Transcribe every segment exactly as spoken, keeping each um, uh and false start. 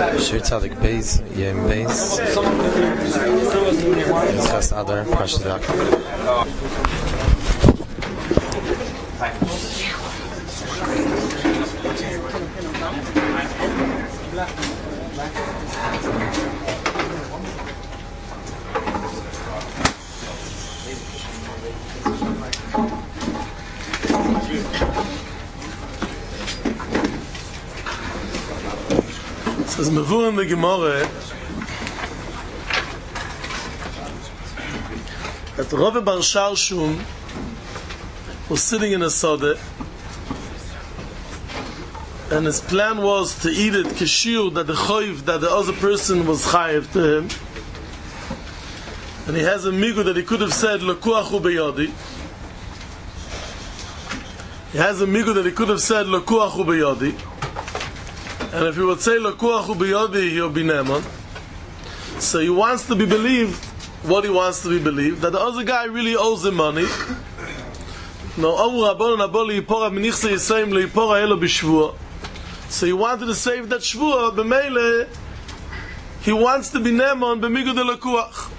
Tzadik Beis, Yem Beis. Discuss other Parshas Vayikra. As mevur in the Gemara that Rava Bar Shalshum was sitting in a sode, and his plan was to eat it kashir, that the choiv that the other person was chayiv to him, and he has a migu that he could have said lekuachu beyadi. He has a migu that he could have said lekuachu beyadi. And if he would say Lakuachu biyodi, he'll be neman. So he wants to be believed what he wants to be believed, that the other guy really owes him money. No, so he wanted to save that shvua, b'meile, he wants to be neman b'migu de lakuach.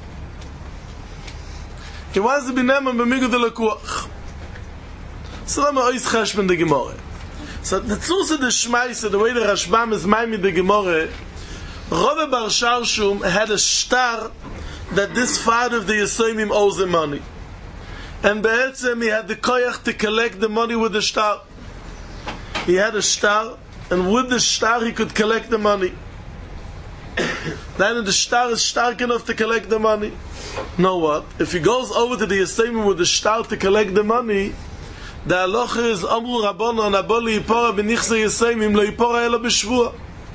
He wants to be neman b'migu de lakuach. So let me ois cheshben de Gemara. So the tzuse the Shmaise, the way the Rashbam is made with the Gemara, Rava Bar Shalshum had a star that this father of the Yesomim owes him money. And Be'etzem he had the koyach to collect the money with the star. He had a star, and with the star he could collect the money. Then the star is stark enough to collect the money. Know what? If he goes over to the Yesomim with the star to collect the money, the halacha is Amru Rabbanon Aboli Yipora b'nichse Yesomim lo Yipora ela b'shvua.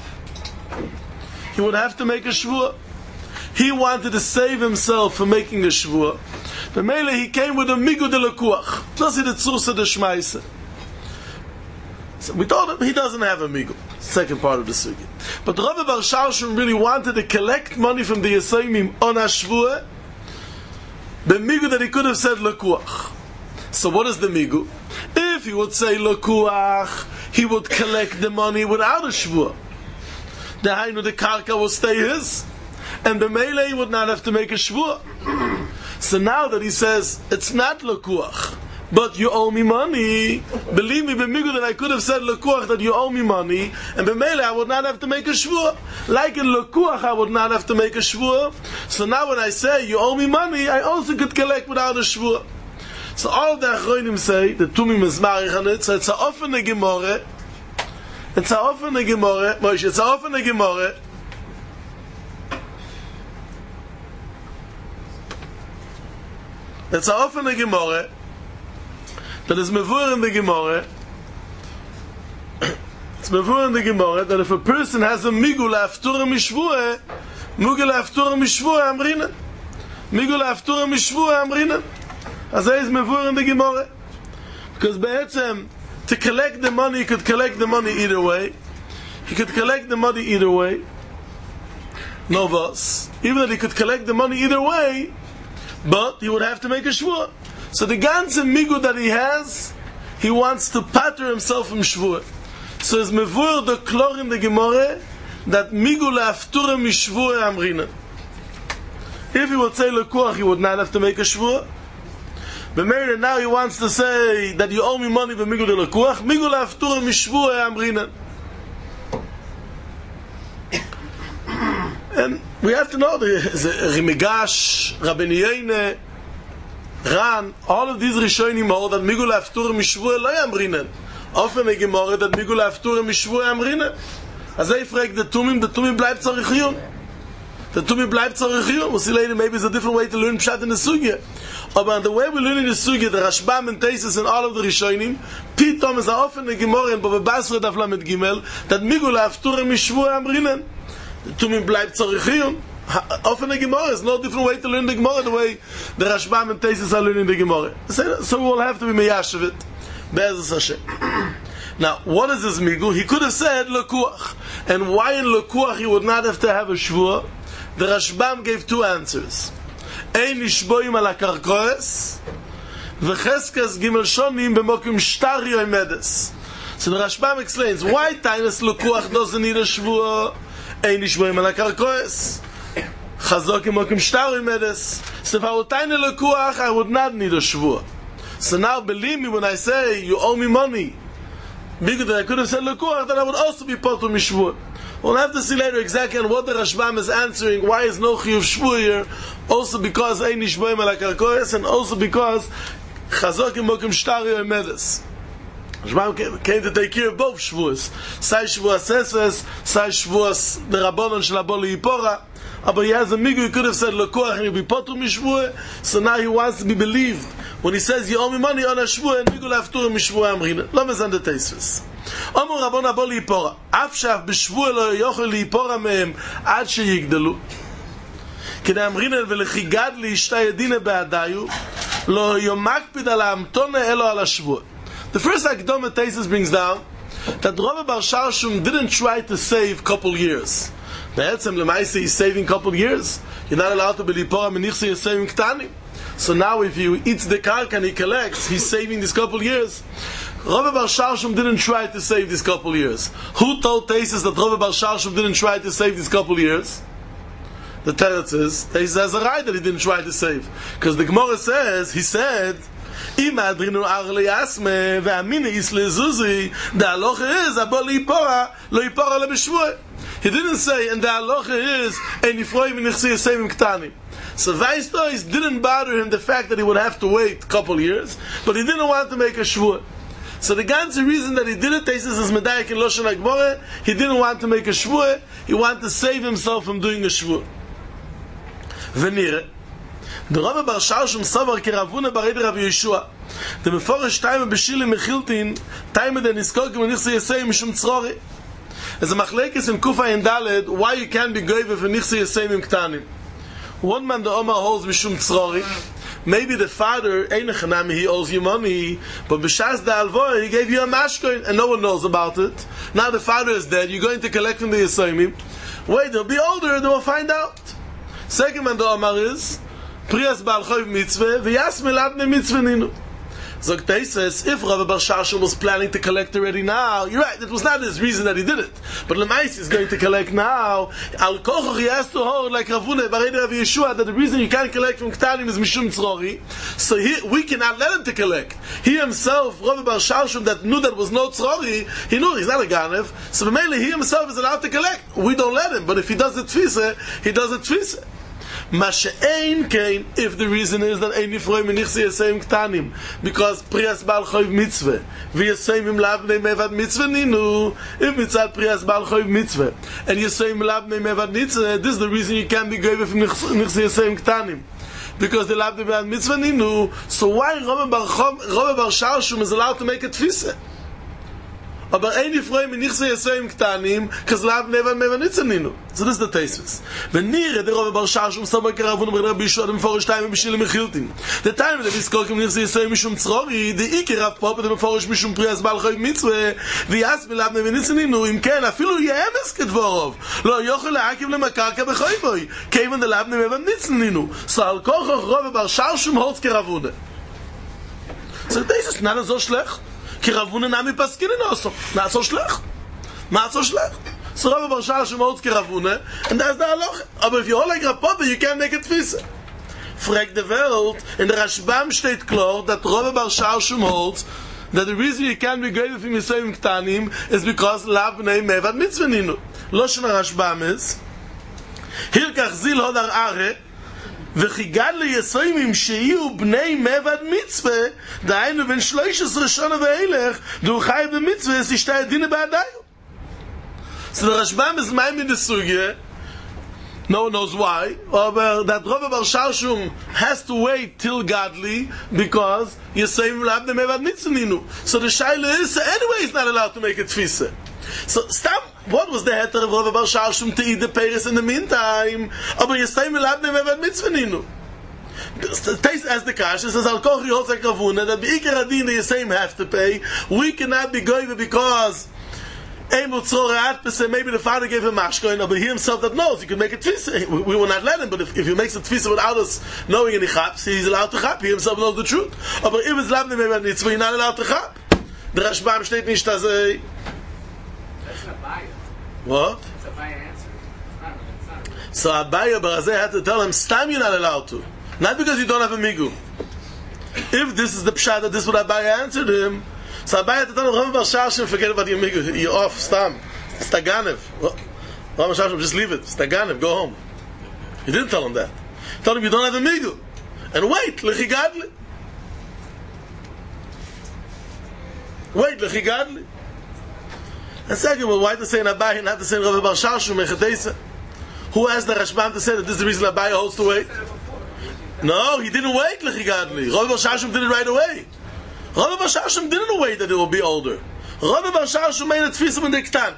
He would have to make a shvua. He wanted to save himself from making a shvua. The mele he came with a migu de lekuach. That's the tzursa de shmaise. So we told him he doesn't have a migu. Second part of the sugi. But Rava Bar Shalshum really wanted to collect money from the Yesomim on a shvua. The migu that he could have said lekuach. So what is the migu? If he would say lekuach, he would collect the money without a shvua. The hainu the karka will stay his, and the melee would not have to make a shvua. So now that he says it's not lekuach, but you owe me money, believe me, b'migu that I could have said lekuach that you owe me money, and b'melee I would not have to make a shvua. Like in lekuach I would not have to make a shvua. So now when I say you owe me money, I also could collect without a shvua. So all the Achronim say, the Tumim is marich on it, so it's a offene Gemara, it's a offene Gemara, Moshe, it's a offene Gemara, it's a offene Gemara, that is mevur in the Gemara, it's mevur in the Gemara, that if a person has a migu la'aftura mishvua, migu la'aftura mishvua amrina, migu la'aftura mishvua amrina, as is mevur in the Gemara, because be'etzem to collect the money, he could collect the money either way. He could collect the money either way. No vas. Even that he could collect the money either way, but he would have to make a shvua. So the ganze migu that he has, he wants to patter himself from shvua. So it's mevur the klor in the Gemara that migu la'aftura mishvua amrina. If he would say lekuach, he would not have to make a shvua. But Mary, now he wants to say that you owe me money for migu de lekuach, migu la'aftura mishvua amrina. And we have to know the Rimigash, Rabbeinu Yeine, Ran, all of these Rishonim hold that migu la'aftura mishvua lo amrina. Often a Gemara that migu la'aftura mishvua amrina. As I frag the Tumim, the Tumim bleibt zarichiyun. The Tumim bleibt zarichiyun. We'll see later, maybe it's a different way to learn Pshat in the Sugya. But the way we learn in the Sugya, the Rashbam and Teisus and all of the Rishonim, Pitom is often a Gemara in Bava Basra Daf Lamed Gimel, that migu la'aftura mishvua amrina. The Tumim bleibt zarichiyun. Often a Gemara is no different way to learn the Gemara the way the Rashbam and Teisus are learning the Gemara. So we will have to be meyashav it. Be'ezus Hashem. Now, what is this migu? He could have said lekuach. And why in lekuach he would not have to have a shvua? The Rashbam gave two answers. Ein nishboim ala karkoes, v'cheskas gimel shonim b'mokim shtar yomedes. So the Rashbam explains why Tainus lekuach doesn't need a shvua. ein Nishmoim ala Karkoes. Chazok im Okim Shtar Medes. So if I would tiny lekuach, I would not need a shvua. So now believe me when I say you owe me money. Because I could have said lekuach, then I would also be potur mishvua. We'll have to see later exactly on what the Rashbam is answering. Why is no chiyuv shvua here? Also because ein Nishmoim ala Karkoes, and also because Chazok im Okim Shtar Medes. Rashbam came to take care of both shvuas. Sai shvuas Esves, sai shvuas the Rabbanon shel Aboli Yipora. But he has a migu, he could have said, Lekoach, and you'll be potur mishvuah. So now he wants to be believed. When he says, you owe me money on a shvuah, and migu laftur mishvuah amrina. Lo mezan the teisves. Omer Rabbanon Aboli Yipora. Af shaf b'shvuah lo yochel liyipora mehem ad sheyigdelu. כדי אמרינן ולחיגד לאשתה ידינה בעדיו, לא יומקפיד על האמתונה אלו על השבוע. The first Akdama Taisus brings down that Rava Bar Shalshum didn't try to save couple years. Be'etzem Lemaise he's saving couple years. You're not allowed to be lipora menichse, you're saving ktanim. So now if he eats the karka and he collects, he's saving this couple years. Rava Bar Shalshum didn't try to save this couple years. Who told Taisus that Rava Bar Shalshum didn't try to save this couple years? The Teretz is, Taisus has a right that he didn't try to save. Because the Gemara says, he said, אם אדרינו אר ליאסמה והמיני יש לזוזי the halacha is abol yipora lo yipora le b'shvuah. He didn't say and the halacha is and yifroi v'nichsi yisayim ktanim. So Weiss didn't bother him the fact that he would have to wait a couple years, but he didn't want to make a shvuah. So the ganze reason that he did it, Taisus is medayik in Loshen HaGemara, he didn't want to make a shvuah, he wanted to save himself from doing a shvuah. V'nire the Rava Bar Shalshum Savar Keravuna Barei Rav Yeshua. The Meforish Taime B'Shili Mechiltin Taime the Niskokim V'Nichse Yesei Mishum Tzrori. As a Machlekes in Kufa and Daled, why you can't be goyve for Nichse Yesei Mim Ktanim. One man the Omar holds Mishum Tzrori. Maybe the father Einechanami he owes you money, but B'Shas the Alvoy he gave you a mashkoin and no one knows about it. Now the father is dead. You're going to collect from the Yesayimim. Wait, they'll be older. They will find out. Second man the Omar is Priyas Baal Choiv Mitzvah, V'yas Miladne Mitzvah Ninu. So Taisus, if Rava Bar Shalshum was planning to collect already now, you're right, it was not his reason that he did it. But Lemais is going to collect now. Al Kochoch he has to hold like Ravuna, Barei Rav Yeshua, that the reason you can't collect from Ktanim is Mishum Tzrori. So he, we cannot let him to collect. He himself, Rava Bar Shalshum, that knew that was no Tzrori, he knew he's not a Ganev. So mainly he himself is allowed to collect. We don't let him. But if he does it Tfisa, he does it Tfisa. Mashe'ein kain, if the reason is that ein nifroi menichse yesayim ktanim, because priyas bal choiv mitzvah, v'yesayim lavnei mevad mitzvah ninu, if mitzad priyas bal choiv mitzvah, and yesayim lavnei mevad mitzvah, this is the reason you can't be goyve from nichse yesayim ktanim, because the lavnei mevad mitzvah ninu. So why Rava Bar Shalshum is allowed to make a tfisa? Aber ein Nifroi menichse yesayim ktanim, because lav nevan mevan nitzaninu. So this is the Taisus. When nire the Rava Bar Shalshum Savar Keravuna Barei Rav Yeshua the Meforish Taime B'Shili Mechiltin. The time that he's called menichse yesayim mishum tzrori, the Iker Rav Papa the Meforish mishum priyas bal choiv mitzvah, v'yas milav nevan nitzaninu. Im ken afilu yemes kedvorov lo yochel la'akiv lemakarka b'choivoi, kevan the lav nevan nitzaninu. So al kochoch Rava Bar Shalshum holds Keravuna. So the Taisus not so schlecht. כי רבונה נמי פסקינן also. Not so schlecht. Not so schlecht. So Rava Bar Shalshum holds Keravuna, and that's the halacha. Aber if you hold like Rav Papa, you can't make it tfisa. Frag the world, in the Rashbam steht klar that Rava Bar Shalshum holds that the reason you can't be grateful for Yisayim Ktanim is because lav b'nei mevad mitzvah ninu. Loshen Rashbam is Hilkach zil hodar are וחיגד ליסוימים שיהיו בני מבד מצווה, דהיינו בין שלוש עשרה שנה ואילך, דו חי במצווה, סשתה ידינה בעדיו. So the Rashbam is my midesugye. No one knows why, but that Rava Bar Shalshum has to wait till godly because Yisayim lav the mevad mitzvah ninu. So the shaila is anyway he's not allowed to make a tfisa. So stop. What was the heter of Rava Bar Shalshum to eat the Paris in the meantime? Aber Yisayim lav the mevad mitzvah ninu. Taste as the cash says Al Kochri holds like Ravuna that the Iker Adin the Yisayim have to pay. We cannot be going because maybe the father gave him mashkoin, but he himself that knows he could make a tfisa. We, we will not let him, but if, if he makes a tfisa without us knowing any chaps, he's allowed to chap. He himself knows the truth. But if it's lavne mevad mitzvah, he's not allowed to chap. The Rashbam steht nicht as a... That's not bias. What? That's a bias answer. So Abaye Barazeh had to tell him, Stam, you're not allowed to. Not because you don't have a migu. If this is the pshat that this is what Abaye answered him, so Abaye had to tell him, Rama Bar Shashim, forget about your migu. You're off, Stam. Staganev. Rama Bar Shashim, just leave it. Staganev, go home. He didn't tell him that. He told him, you don't have a migu. And wait, lechigadli. Wait, lechigadli. And second, well, why to say in Abaye and not to say in Rama Bar Shashim, Mechatesa? Who asked the Rashbam to say that this is the reason Abaye holds to wait? No, he didn't wait, lechigadli. Rava Bar Shashim did it right away. Rava Bar Shashim didn't wait that it will be older. Rava Bar Shashim made a tfisa when they ktan.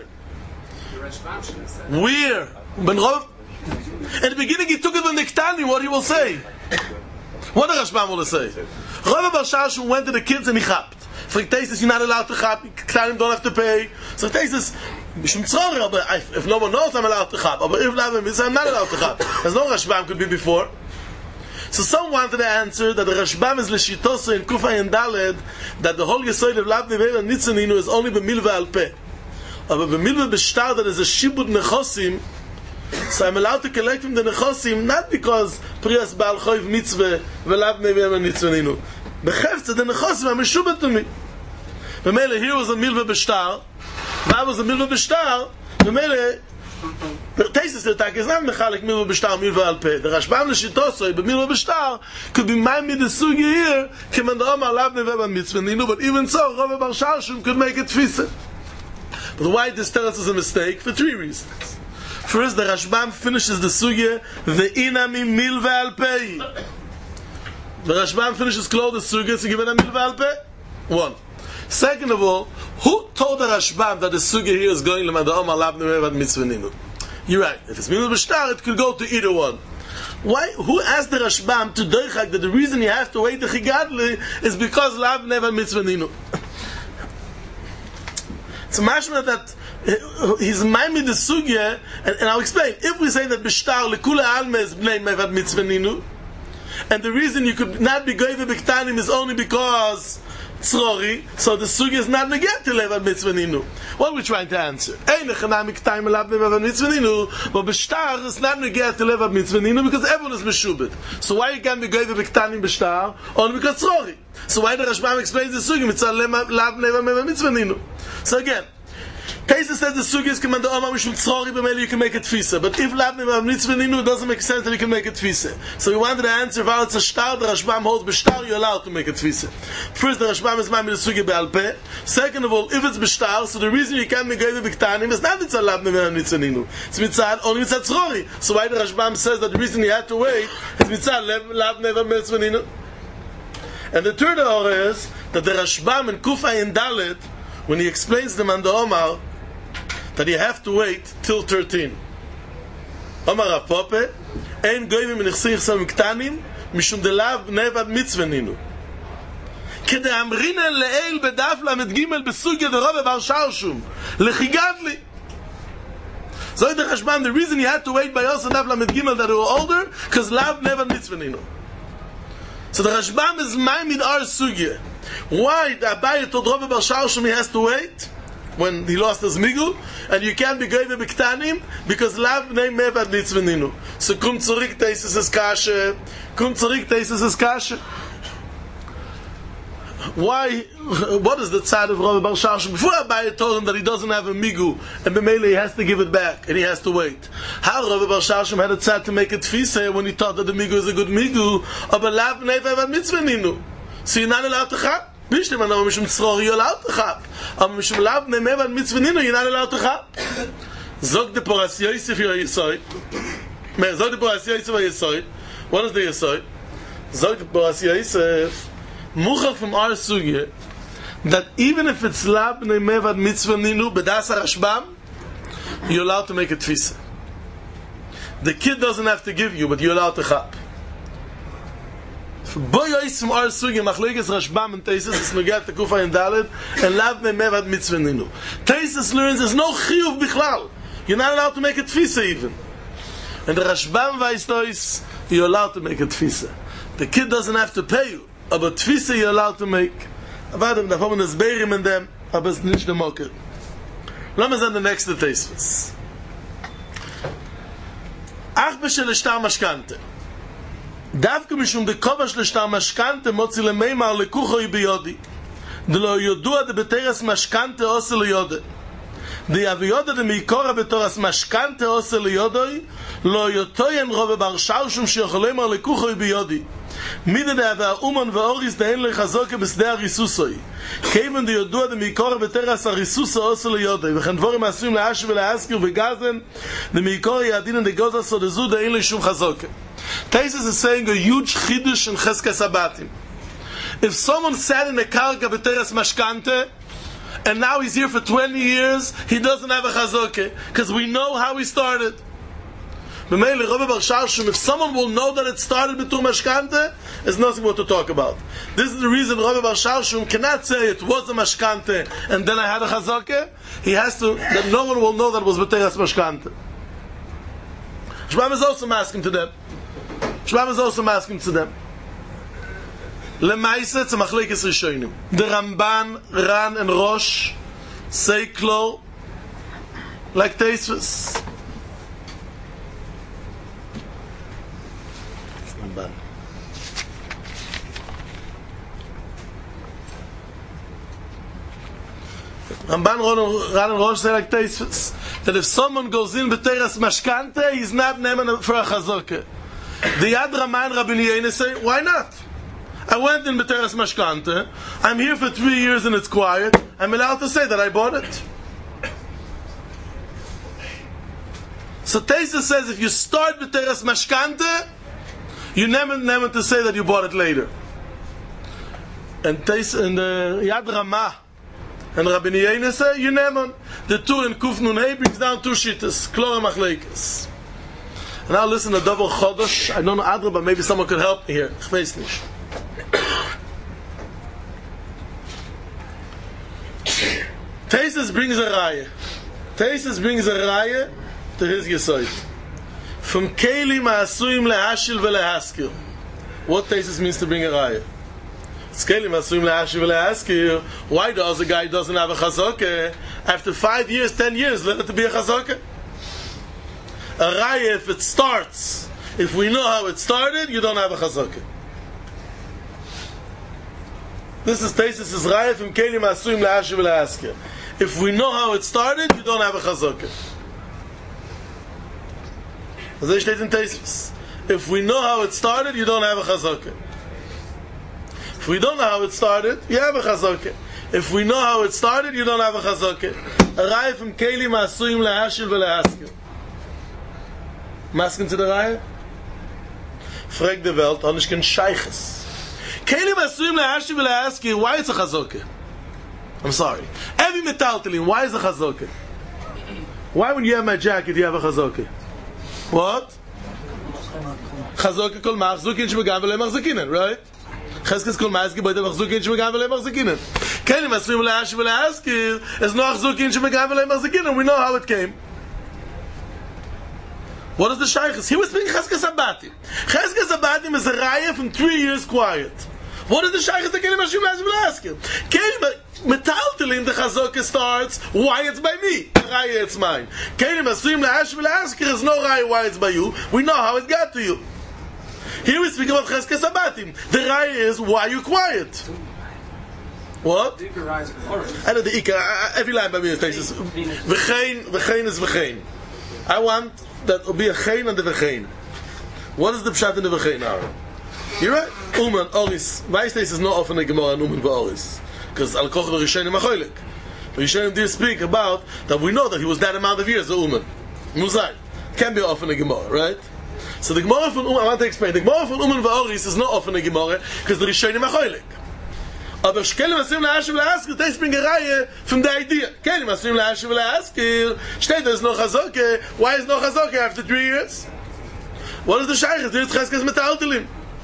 Where? When Rava... At the beginning he took it when they ktan, what he will say? What the Rashbam will say? Rava Bar Shashim went to the kids and he chapped. So he tastes you're not allowed to chap, ktanim don't have to pay. So he tastes if no one knows I'm allowed to chap, but if I'm not allowed to chap. There's no Rashbam could be before. So some wanted to answer that the Rashbam is l'shitosa in Kufa and Daled, that the whole Yesod of Lav Nevei and Nitzaninu is only b'milva al peh. But b'milva b'shtar that is a shibud nechosim, so I'm allowed to collect from the nechosim not because Priyas Baal Choiv Mitzvah v'Lav Nevei and Nitzaninu. B'chefza the nechosim are meshubet to me. B'mele here was a milva b'shtar, that was a milva b'shtar, b'mele the taste the attack is not mechalik milva b'shtar milva al peh. The Rashbam l'shitosoi b'milva b'shtar could be made the sugi here command Omar Lav Nevei and Mitzvah. But even so, Rava Bar Shashim could make it tfisa. But why this tells us is a mistake? For three reasons. First, the Rashbam finishes the sugi ve'inami milva al peh. The Rashbam finishes close the sugi to give it a milva al peh. One. Second of all, who told the Rashbam that the sugi here is going to Omar Lav Nevei and Mitzvah? You're right. If it's milva b'shtar, it could go to either one. Why? Who asked the Rashbam to doichak that the reason he has to wait the chigadli is because Lav Nevei and Mitzvah? It's a mashma that he's maimid the sugya, and, and I'll explain. If we say that b'shtar lekula alma is bnei mevad mitzvaninu, and the reason you could not be goyve b'ktanim is only because tzrori, so the sugya is not negat to levad mitzvaninu. What are we trying to answer? Ein echanam iktaim lav mevad mitzvaninu, but b'shtar is not negat to levad mitzvaninu because everyone is meshubed. So why you can't be goyve b'ktanim b'shtar? Only because tzrori. So why the Rashbam explains the sugya mitzvah lav mevad mitzvaninu? So again, Taisa says the sugi is command Omar mishum tzrori b'meli you can make it tfisa. But if lav mevad mitzvaninu, it doesn't make sense that you can make it tfisa. So we wanted to answer if it's a shtar, the Rashbam holds b'shtar, you're allowed to make it tfisa. First, the Rashbam is ma'amid the sugi be'al peh. Second of all, if it's b'shtar, so the reason you can't make goyve b'ktanim is not mitzvah lav mevad mitzvaninu. It's mitzvah only mitzvah tzrori. So why the Rashbam says that the reason he had to wait is mitzvah lav mevad mitzvaninu. And the third order is that the Rashbam in Kufa and Dalet, when he explains the man the Omar, that you have to wait till thirteen. Omar Rapope, ein goyim menichsich sam ktanim, mishum delav nevad mitzvaninu. Kede amrina le'el bedaf lamed gimel besugya de Rava Bar Shashim, lechigadli. So the Rashbam, the reason he had to wait by us and daf lamed gimel that they were older, because lav nevad mitzvaninu. So the Rashbam is ma'amid our sugya. Why the Abaye told Rava Bar Shashim he has to wait when he lost his migul, and you can't be goyve b'ktanim because lav name mevad mitzvaninu. So kum zurik teises es kashe, kum zurik teises es kashe. Why? What is the tzad of Rava Bar Shashim? Before Abaye told him that he doesn't have a migu, and b'meile he has to give it back, and he has to wait. How Rava Bar Shashim had a tzad to make it tfisa when he thought that the migu is a good migu, but lav name mevad mitzvaninu. So you're not allowed to chap. Bishtem anam mishum tzrori you're allowed to chap. Am mishum lav name mevad mitzvaninu you're not allowed to chap. Zog de poras Yosef your Yesod. Zog de poras Yosef your Yesod. What is the Yesod? Zog de poras Yosef. Muchal from our sugya that even if it's lav name mevad mitzvaninu b'das Rashbam, you're allowed to make a tfisa. The kid doesn't have to give you, but you're allowed to chap. Boyois from our sugya machleges Rashbam and Teisus is nugat the Kufa and Dalet and lav name mevad mitzvaninu. Teisus learns there's no chiyuv bichlal. You're not allowed to make a tfisa even. And the Rashbam vaystois you're allowed to make a tfisa. The kid doesn't have to pay you, but tfisa you're allowed to make. About them, the woman is bearing in them, but it's not the mocker. Let me send the next to Teisus. ach beshel shtar mashkante. Davke mishum de kovash le shtar mashkante motzi le meimar le kuchoy biyodi. De lo yodua de beteres mashkante ose le yode. De aviyode de mikora betoras mashkante ose le yodoi lo yotoyen rove bar shaushum shecholemar le kuchoy biyodi. Mide de ava uman vaoris de en le chazoke besde arisusoi. Keven de yodua de mikora beteras arisusa ose le yodoi. Vechen dvorim asuim leash veleaskir vegazen de mikora yadinen de goza sodezu de en le shum chazoke. Taisus is saying a huge chidush in Cheskes Abatim. If someone sat in a karka beteras mashkante and now he's here for twenty years, he doesn't have a chazoke because we know how he started. If someone will know that it started betur mashkante, there's nothing more to talk about. This is the reason Rabbi Bar Shalshum cannot say it was a mashkante and then I had a chazoke. He has to, that no one will know that it was beteras mashkante. Shmuel is also asking to them. Shmuel is also asking to them. Lemaise it's a machlekes rishonim. The Ramban, Ran, and Rosh say klo like Teisvus. Ramban. Ramban, Ran, and Rosh say like Teisvus. That if someone goes in b'teras mashkante, he's not named for a chazoke. The Yad Raman Rabbi Yehuda say, why not? I went in b'teras mashkante. I'm here for three years and it's quiet. I'm allowed to say that I bought it. So Teisha says, if you start b'teras mashkante, you never never to say that you bought it later. And Teisha and the Yad Ramah and Rabbi Yehuda say, you never. The two in Kuf Nun Hey brings down two shittas, Klora Machlekes. And now listen to Dover Chodosh. I don't know Adra, but maybe someone could help me here. Ich weiß nicht. Teissus brings a raya. Teissus brings a raya to his Yesod. From Kelim Ha'asuim Lehashil Velehaskir. What Teissus means to bring a raya? It's Kelim Ha'asuim Lehashil Velehaskir. Why does a guy doesn't have a chazoke? After five years, ten years, let it to be a chazoke? A raya, if it starts, if we know how it started, you don't have a chazoke. This is Teissus' raya from Kelim Ha'asuim Lehashil Velehaskir. If we know how it started, you don't have a chazoke. So steht in Teissus. If we know how it started, you don't have a chazoke. If we don't know how it started, you have a chazoke. If we know how it started, you don't have a chazoke. A raya from Kelim Ha'asuim Lehashil Velehaskir. Masken zu der Reihe? Frag die Welt, und ich kann Scheiches. Kelim Ha'asuim Lehashil Velehaskir, why is a chazoke? I'm sorry. Every metaltalin, why is a chazoke? Why when you have my jacket, you have a chazoke? What? Chazoke kol machzukin shmegav v'le machzukinen, right? Cheskes kol ma'as geboite machzukin shmegav v'le machzukinen. Kelim Ha'asuim Lehashil Velehaskir is no machzukin shmegav v'le machzukinen. We know how it came. What is the shaykhs? He was speaking Cheskes Abatim. Cheskes Abatim is a raya from three years quiet. What is the shaykhs that Kelim Ha'asuim Lehashil Velehaskir? Kelim metaltalin, the chazoke starts, why it's by me? Raya, it's mine. Kelim Ha'asuim Lehashil Velehaskir is no raya why it's by you. We know how it got to you. Here we speak about Cheskes Abatim. The raya is why you quiet. What? I know the Ika. Every line by me is Teissus. V'chein, v'chein is v'chein. I want that will be a chein and the v'chein. What is the pshat in the v'chein now? You're right. Uman, Oris. Why Teissus is not often a Gemara and Uman v'Oris? Because Al Koch v'Rishonim Acholik. Rishonim did speak about that we know that he was that amount of years, the Uman. Muzai. Can be often a Gemara, right? So the Gemara from Uman, I want to explain. The Gemara from Uman v'Oris is not often a Gemara because the Rishonim Acholik. Aber Kelim Ha'asuim Lehashil Velehaskir, Teissus bring a raya from the idea. Kelim Ha'asuim Lehashil Velehaskir, steht there's no chazoke. Why is no chazoke after three years? What is the shaykhs? There's Cheskes metaltalin.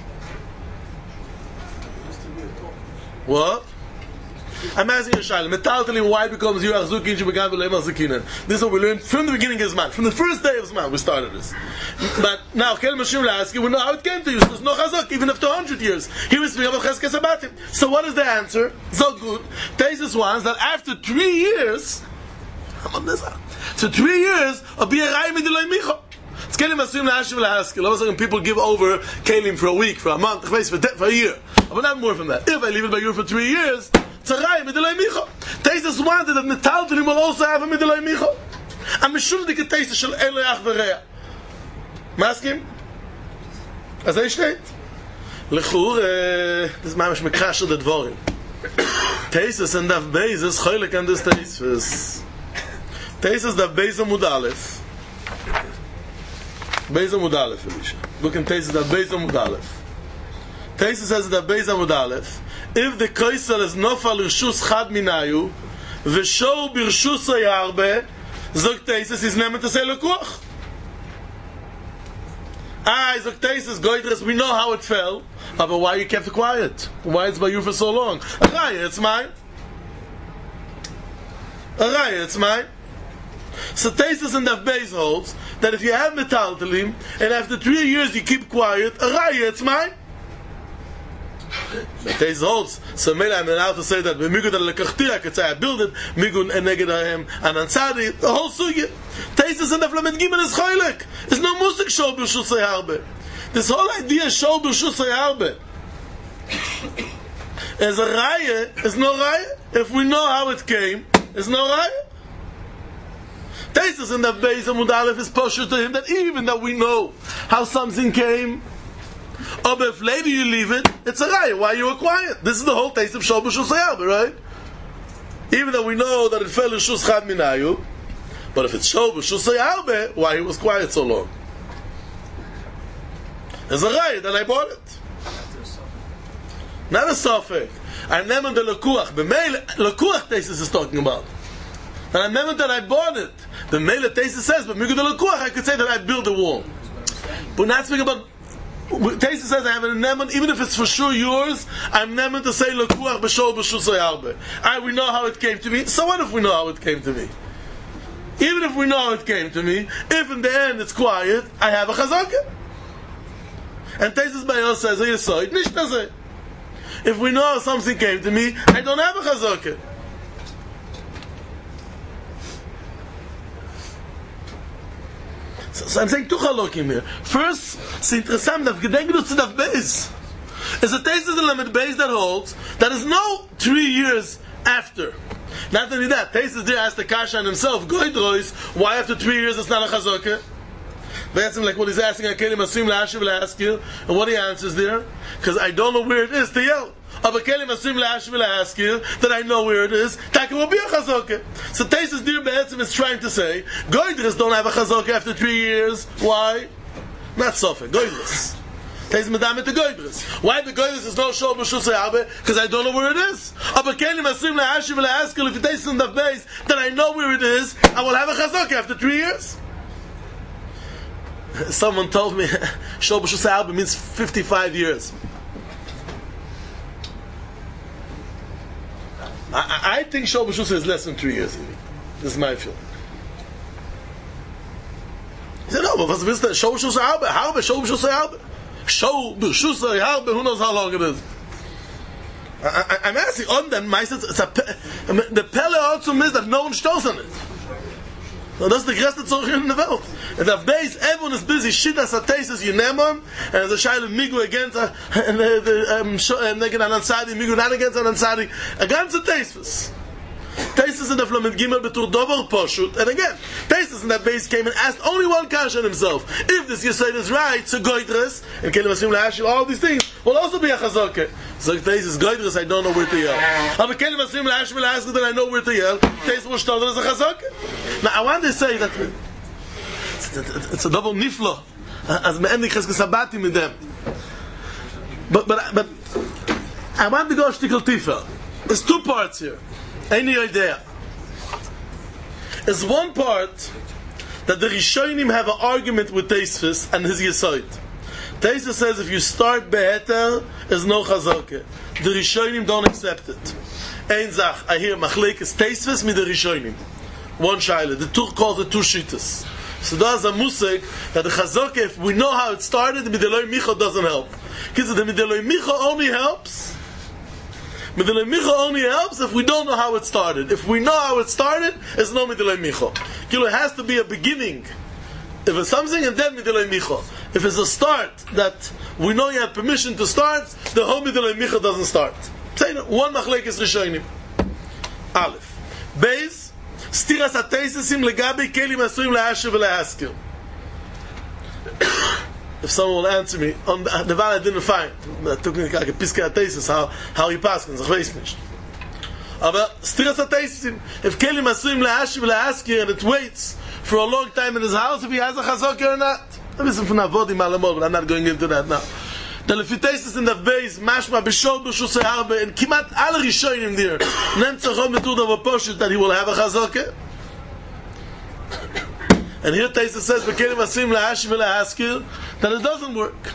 What? I'm asking a shayla. Metaltalin, why becomes you achzukin shebegav v'le machzukinen? This is what we learned from the beginning of Zman. From the first day of Zman, we started this. But now, Kelim Ha'asuim Lehashil, we know how it came to you. So there's no chazok, even after one hundred years. He was speaking about Cheskes Abatim. So what is the answer? So good. Teissus wants that after three years, so three years, I'll be a raya midiloi micho. It's kelim asum la'ashiv la'haskil. All of a sudden people give over kelim for a week, for a month, for, for a year. But not more from that. If I leave it by you for three years, it's a raya, middelay micha. Taisus wanted that Metaltalim will also have a middelay micha. I'm sure the Taisus shall eloi ach v'reya. Maskim? As I state. Lechur, this is mamish mekasher the dvorim. Taisus and Daf Beis is choylek and this Taisus. Taisus Daf Beis Amud Aleph. Beis Amud Aleph, Elisha. Look in Taisus Daf Beis Amud Aleph. Taisus says Daf Beis Amud Aleph. If the Kaisel is nofal rishus chad minayu, v'shor birshus hayarbe, zog Taisus is nemen to say lekuach. Ah, zog Taisus goydres, we know how it fell. Oh, but why you kept it quiet? Why it's by you for so long? Araya, it's mine. Araya, it's mine. So Taisus and Daf Beis holds that if you have metaltalim and after three years you keep quiet, Araya, it's mine. Taisus holds. So maybe I'm allowed to say that Migun and Lekachti, I could say I build it. Migun and Negedahim and Ansari, the whole sugya. Taisus and Daf Lamed Gimel is choylek. There's no musik shol b'shus hayarbe. This whole idea of shol b'shus hayarbe as a raya is no raya. If we know how it came, it's no raya. Taisus in the Beis Amud Aleph is posher to him that even that we know how something came, or if later you leave it, it's a raya. Why you were quiet? This is the whole taste of shol b'shus hayarbe, right? Even though we know that it fell in shus chad minayu, but if it's shol b'shus hayarbe, why he was quiet so long? It's a raya that I bought it. Not a sofek. I remember the lekuach. The mele lekuach Taisus is talking about. And I remember that I bought it. The mele Taisus says, but Migu the lekuach, I could say that I built a wall. But not speaking about. Taisus says I have an nemon, even if it's for sure yours. I'm nemon to say lekuach b'shol b'shus hayarbe. I we know how it came to me. So what if we know how it came to me? Even if we know how it came to me, if in the end it's quiet, I have a chazakah. And Taisus Bayos says, "You saw it, nicht das." If we know something came to me, I don't have a chazakah. So, so I'm saying two halokim here. First, it's interesting that gedenken to Daf Beis. Is a Taisus in Lamed Beis that holds that is no three years after. Not only that, Taisus there asked the kasha on himself, Goydrois, why after three years it's not a chazakah? That's him like what he's asking, I can't assume la'ashiv la'askil, and what he answers there, because I don't know where it is to yell. But kelim assume la'ashiv la'askil, that I know where it is, taka will be a chazakah. So Taisus there Be'etzim is trying to say, Goydres don't have a chazakah after three years. Why? Not sofek, Goydres. Taisus medamit the Goydres. Why the Goydres is no shol b'shus hayarbe? Because I don't know where it is. But kelim assume la'ashiv la'askil, if it Taisus in the base, that I know where it is, I will have a chazakah after three years. Someone told me shol b'shus hayarbe means fifty-five years. I, I think shol b'shus is less than three years. This is my feeling. He said, no, but what's this? Shol b'shus hayarbe, harbe, shol b'shus hayarbe, shol b'shus hayarbe. Who knows how long it is? I, I, I'm asking on them. It's a, the pele also means that no one stows on it. So that's the greatest tzorich in the world. And Daf Beis, everyone is busy. Shittas Taisus Yinemon, and the Shaila Migu against and the the um Neged Ansari, Migu not against Ansari, against the Taisus. Taisus in the Lamed Gimel betur dover poshut, and again, Taisus in that base came and asked only one kasha on himself. If this Yisrael is right, so Goydres and Kelim Asim La'ashiv, all these things will also be a chazakah. So Taisus Goydres, I don't know where to yell. But Kelim Asim La'ashiv will ask that I know where to yell. Taisus will start as a chazakah. Now I want to say that it's, it's a double niflo, as me endlich has gesabati with them. But but but I want to go a shtickle tiefer. There's two parts here. Any idea? Is one part that the Rishonim have an argument with Taisus and his Yesod. Taisus says if you start beheter, there's no chazakah. The Rishonim don't accept it. Ein zach, I hear machlekes Taisus mit the Rishonim. One shaila. The two calls it two shittas. So there's a musik that the chazakah, if we know how it started, the Mideloi Micha doesn't help. Because the Mideloi Micha only helps Middelei Micha only helps if we don't know how it started. If we know how it started, it's no Middelei Micha. It has to be a beginning If it's something and then midilay micha. If it's a start that we know you had permission to start, the whole midilay micha doesn't start. Say one machlekes rishonim. Aleph. Beis, stiras ateisesim legabi kelim asuim le'asher v'le'askir. If someone will answer me on the, the one I didn't find, I took me like a piske ateises, how how he passed, ich weiß nicht. Aber stiras ateisesim, if kelim asuim le'asher v'le'askir and it waits for a long time in his house, if he has a chazaka or not. I'm not going into that now. The Lefitesis in the base, mashma b'shol b'shusay harbe, and kimat al rishonim there. Nehmt zachon betud of a poshut that he will have a chazaka. And here Tesis says, "B'kelim asim la'ash v'la'askir," that it doesn't work.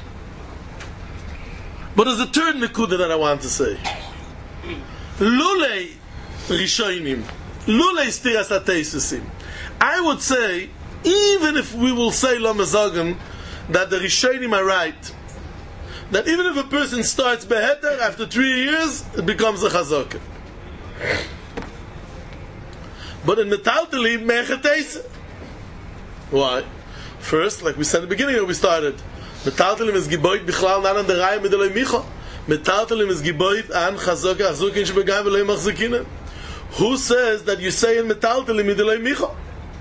But there's a third nekuda that I want to say. Lulei rishonim, lulei stiras ateisesim. I would say, even if we will say lo mezagan, that the rishonim are right, that even if a person starts beheter, after three years, it becomes a chazaka. But in metaltali, mechateis. Why? First, like we said in the beginning when we started, metaltalim is giboit bichlal nan an der raya midolei micha. Metaltalim is giboit an chazaka achzukin shebegay v'lei machzikinen. Who says that you say in metaltalim midolei micha?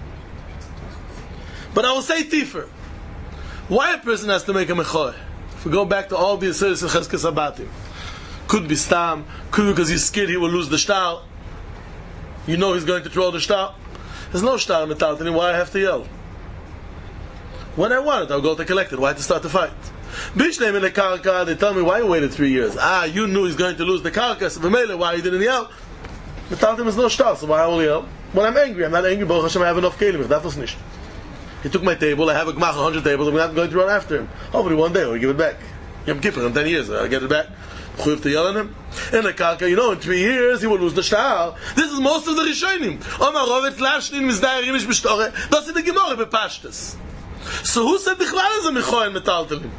But I will say tifer. Why a person has to make a mechoy? If we go back to all the asserts of Cheskes Abatim, could be stam, could be because he's scared he will lose the shtar. You know he's going to throw the shtar. There's no shtar in the taltalim. Why I have to yell? When I want it, I'll go to collect it. Why to start the fight? Bishleim in the karka, they tell me why you waited three years. Ah, you knew he's going to lose the karka. So b'meile, why you didn't yell? The taltalim is no shtar, so why I will yell? When I'm angry, I'm not angry. Baruch Hashem, I have enough kelim. That was nicht. He took my table, I have a gmach, one hundred tables, I'm not going to run after him. Hopefully one day we'll give it back. Yom Kippur, in ten years, I'll get it back. You have to yell at him. In the karka, you know, in three years he will lose the shtar. This is most of the Rishonim. Omar Rovet Lashnin Mizdayrim Ish B'Shtore. Das is the Gemara bepashtes. So who said Bichlal is a Mechoyen Metaltalim?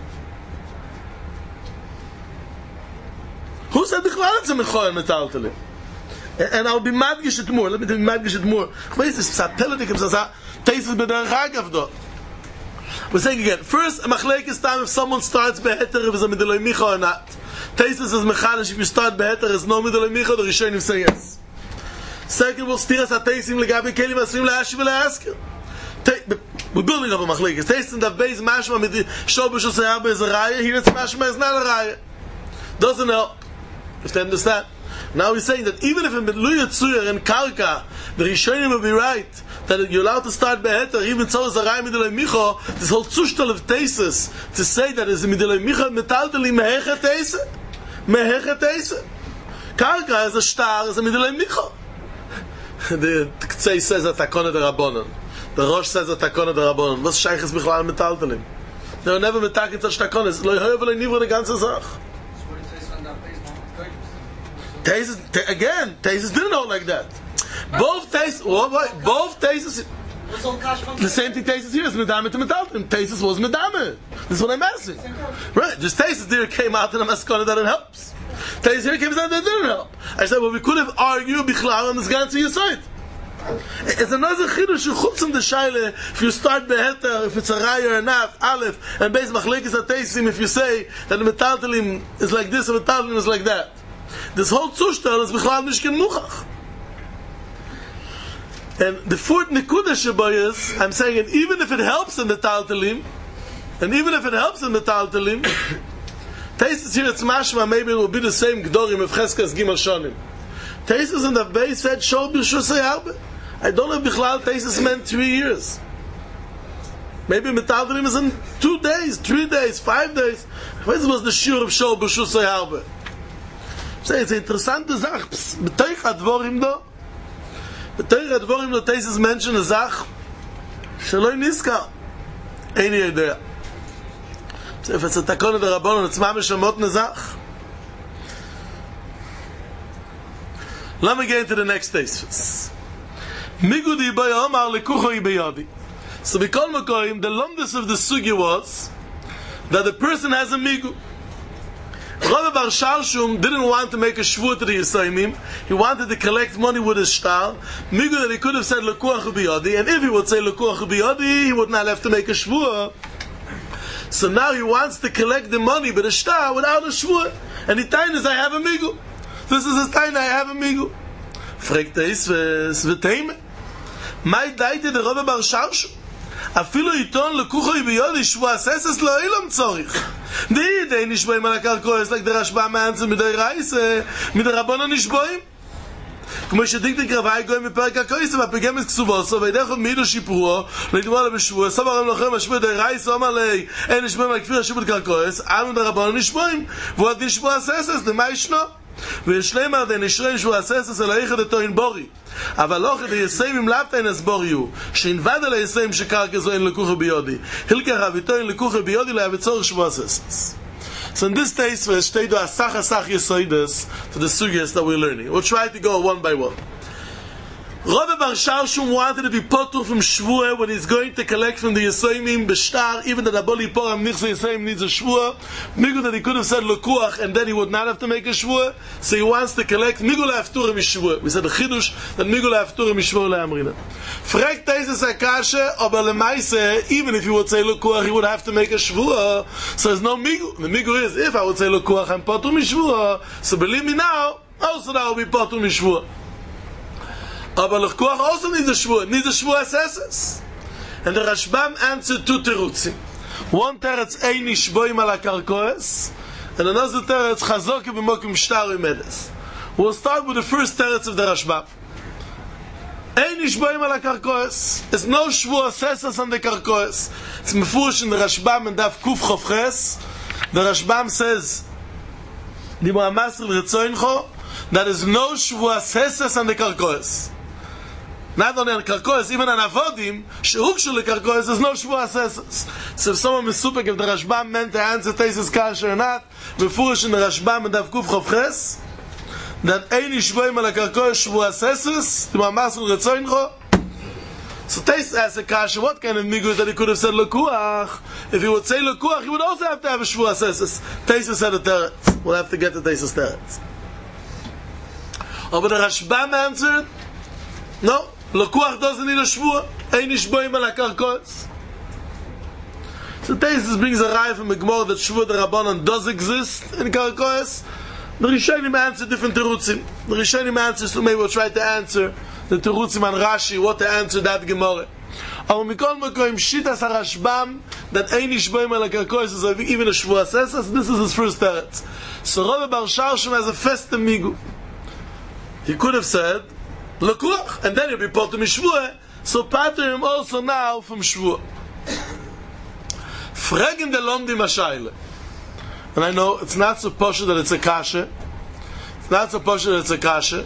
Who said Bichlal is a Mechoyen Metaltalim? And I'll be madgish it more. Let me be madgish it more. What is this? Satellite, it's a Tesis b'derech hagav do. We're saying again, first, a machlekes time if someone starts beheter, if it's a midolei micha or not. Tesis is mechanish, if you start beheter, it's no midolei micha, the Rishonim say yes. Second, we'll steer us at Teisim legabi kelim asim le'ashiv le'asker. We're building up a machlekes. Tesis in the base, mashma mit shol b'shusay harbe is a raya, here it's mashma is not a raya. Doesn't help. If they understand. Now we're saying that even if in Midluya Tzuyer and Karka, the Rishonim will be right, that you're allowed to start beheter, even so as a Rai Midolei Micho, this whole Zushtal of Tesis, to say that is a Midolei Micho, Metaltali Mehecha Teise, Mehecha Teise. Karka is a star, is a Midolei Micho. The Ktsei says that Takona de Rabbonon. The Rosh says that Takona de Rabbonon. Was Shaykh is Bichlal Metaltalim? They were never metaking such Takonas. Lo Yehoyev Lo Nivra the ganze Sach. Tesis, again, Tesis didn't know like that. Both Tesis, both Tesis, the same thing Tesis here is Medame to Metaltalim. Tesis was Medame. This is what I'm asking. Right, just Tesis there came out in a Maskana that it helps. Tesis here came out that it didn't help. I said, well, we could have argued Bichlal on this Ganze Yesod. It's another chidush chutzim the shaila. If you start beheter, if it's a raya or not, aleph, and base machlekes ateisim, if you say that the metaltalim is like this and metaltalim is like that. This whole zushtal is bichlal nishkin muchach. And the fourth nekuda sheba is, I'm saying, and even if it helps in the taltalim, and even if it helps in the taltalim, Teisus here it's mashma, maybe it will be the same gdorim of Cheskas Gimel Shonim. Teisus in the base said, Shol b'shusay harbe. I don't know if bichlal Teisus meant three years. Maybe metaltalim is in two days, three days, five days. What was the shur of Shol b'shusay harbe? Say it's an interessante Sach. B'teich advorim do. B'teich advorim do Teisus mention a Sach. Shaloi niska. Any idea. So if it's a takon of the Rabbanon, it's mamish amot nezach. Let me get into the next Teisus. Migudi bayomar lekuchoi beyadi. So b'kol makoyim, the lomdus of the sugya was that the person has a migu. Rabbi Bar Shalshum didn't want to make a shvua to the Yisraelim. He wanted to collect money with his shtar. Migu that he could have said Lekuach Biyadi, and if he would say Lekuach Biyadi, he would not have to make a shvua. So now he wants to collect the money with a shtar without a shvua. And the time is, I have a migu. This is his time, I have a migu. Fragt er is, v'teime. Mai daite de Rabbi Bar Shalshum. Afilu iton Lekuach Biyadi shvua seses lo ilom tzorich. The day nishboim al karkoes, like the Rashba answer mit der Reise, mit der Rabbanon nishboim. כמו שדינק דקרבאי גויים מפרק הקויס, והפגם את כסובוסו, וידך מידו שיפורו, לדמור לבשבוע, סוף הרם לכם, השבוע די רייס, אומר לי, אין נשבועים על כפיר השיפוט קרקויס, אנו דרבנו נשבועים, והוא עד נשבוע הססס, למה ישנו? וישלם על די נשרים שבוע הססס, אלא איכד אותו אין בורי. אבל לא כדי יסיים אם לאפת אין הסבוריו, שאינבד על היסיים שקרקע זו אין לקוחה ביודי. הלקח אביתו אין לקוחה ביודי, לה בצורך שבוע הססס. So in this case, we'll stay to Asach Asach Yesoides for the sugyas that we're learning. We'll try to go one by one. Rabbi Bar Shalshum wanted to be potur from Shvuah when he's going to collect from the Yisraelim b'shtar, even that Aboli Poram Nichse Yisraelim needs a Shvuah. Migu that he could have said Lekuach and then he would not have to make a Shvuah. So he wants to collect Migu la'afturim Shvuah. We said the Chidush that Migu la'afturim Shvuah la'amrina. Frek Teises HaKasha, aber lemaise, even if he would say Lekuach, he would have to make a Shvuah. So there's no Migu. The Migu is, if I would say Lekuach, I'm potur mishvuah. So believe me now, also that will be potur mishvuah. Aber Lekuach also needs a shvua, needs a shvua assesses. And the Rashbam answered two terutzim. One teretz ein nishboim ala karkoes, and another teretz chazok b'mokim shtar u'medes. We'll start with the first teretz of the Rashbam. Ein nishboim ala karkoes. There's no shvua assesses on the karkoes. It's mefurish in the Rashbam and daf kuf chofches. The Rashbam says, Dimo amasr v'retzoincho, there is no shvua assesses on the karkoes. Not only on karkoes, even on avodim, shehukshu lekarkoes, there's no shvua assesses. So if someone is super, if the Rashbam meant to answer Teises Kasha or not, befurish in the Rashbam and Dav Kuf Chavches, that ein nishboim ala karkoes shvua assesses, Dimo amasr v'retzoincho. So Teises asked the Kasha, what kind of migu that he could have said Lekuach? If he would say Lekuach, he would also have to have a shvua assesses. Teises said a teretz. We'll have to get to Teises teretz. Oh, but the Rashbam answered, no, Lekuach doesn't need a shvua. Ein nishboim ala karkoes. So Teises brings a raya from a Gemara that shvua the Rabbanon does exist in karkoes. The Rishonim answer different terutzim. The Rishonim answers, so maybe we'll try to answer the terutzim and Rashi, what to answer that Gemara. Aber mikol makom shitas harashbam that ein nishboim ala karkoes is even a shvua assesses. This is his first teretz. So Rabbi Bar Shalshum has a festem migu. He could have said Lekuach, and then he'll be potur mishvuah. So pater him also now from shvuah. Fragen de lomdim hashayla. And I know it's not so posh that it's a kasha. It's not so posh that it's a kasha.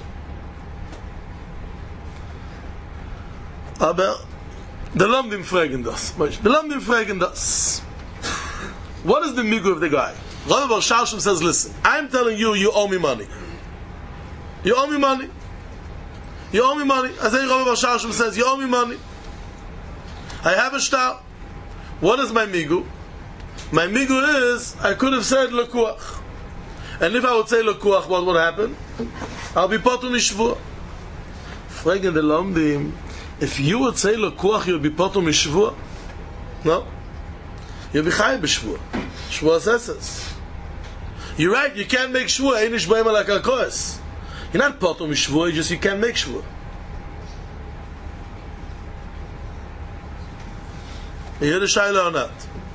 Aber the lomdim fragen das. The lomdim fragen das. What is the migu of the guy? Rabbi Bar Shalshum says, listen, I'm telling you, you owe me money. You owe me money. You owe me money. As Rabbi Bar Shalshum says, you owe me money. I have a shtar. What is my migu? My migu is, I could have said Lekuach. And if I would say Lekuach, what would happen? I'll be potur mishvuah. Fragen de lomdim, if you would say Lekuach, you'll be potur mishvuah? No. You'll be chay b'shvuah. Shvuah assesses. You're right, you can't make shvuah, ein nishboim ala karkoes. You're not potur mishvuah, you just you can't make shvuah. You hear the shaila or not?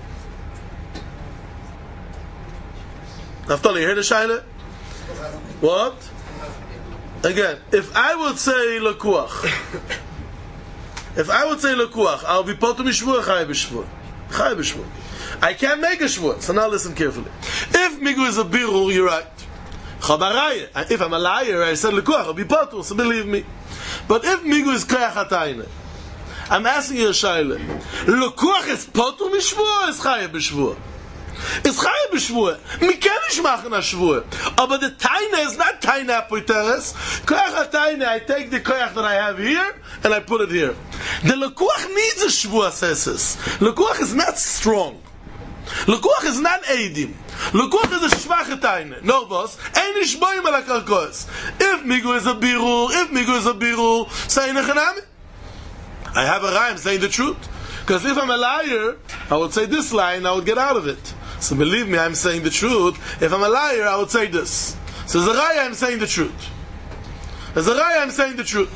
Naftali, you hear the shaila? What? Again, if I would say Lekuach, if I would say Lekuach, I'll be potur mishvuah, chay b'shvuah. Chay b'shvuah. I can't make a shvuah. So now listen carefully. If migu is a birur, you're right. Chabaraya. If I'm a liar, I said Lekuach, I'll be potur, so believe me. But if migu is koyach hatayne, I'm asking you a shaila. Lekuach is potur mishvuah or is chay b'shvuah? It's chay b'shvuah. Mi ken ish machen a shvuah. But the taina is not taina apoiteres. Koyach hatayne, I take the koyach that I have here and I put it here. The Lekuach needs a shvuah assesses. Lekuach is not strong. Lekuach is not eidim. Lekuach is a schwache Taine. No, was? Ein ish boim ala karkois. If Migu is a birur, if Migu is a birur, say nechanami. I have a rhyme saying the truth. Because if I'm a liar, I would say this line, I would get out of it. So believe me, I'm saying the truth. If I'm a liar, I would say this. So as a raya, I'm saying the truth. As a raya, I'm saying the truth.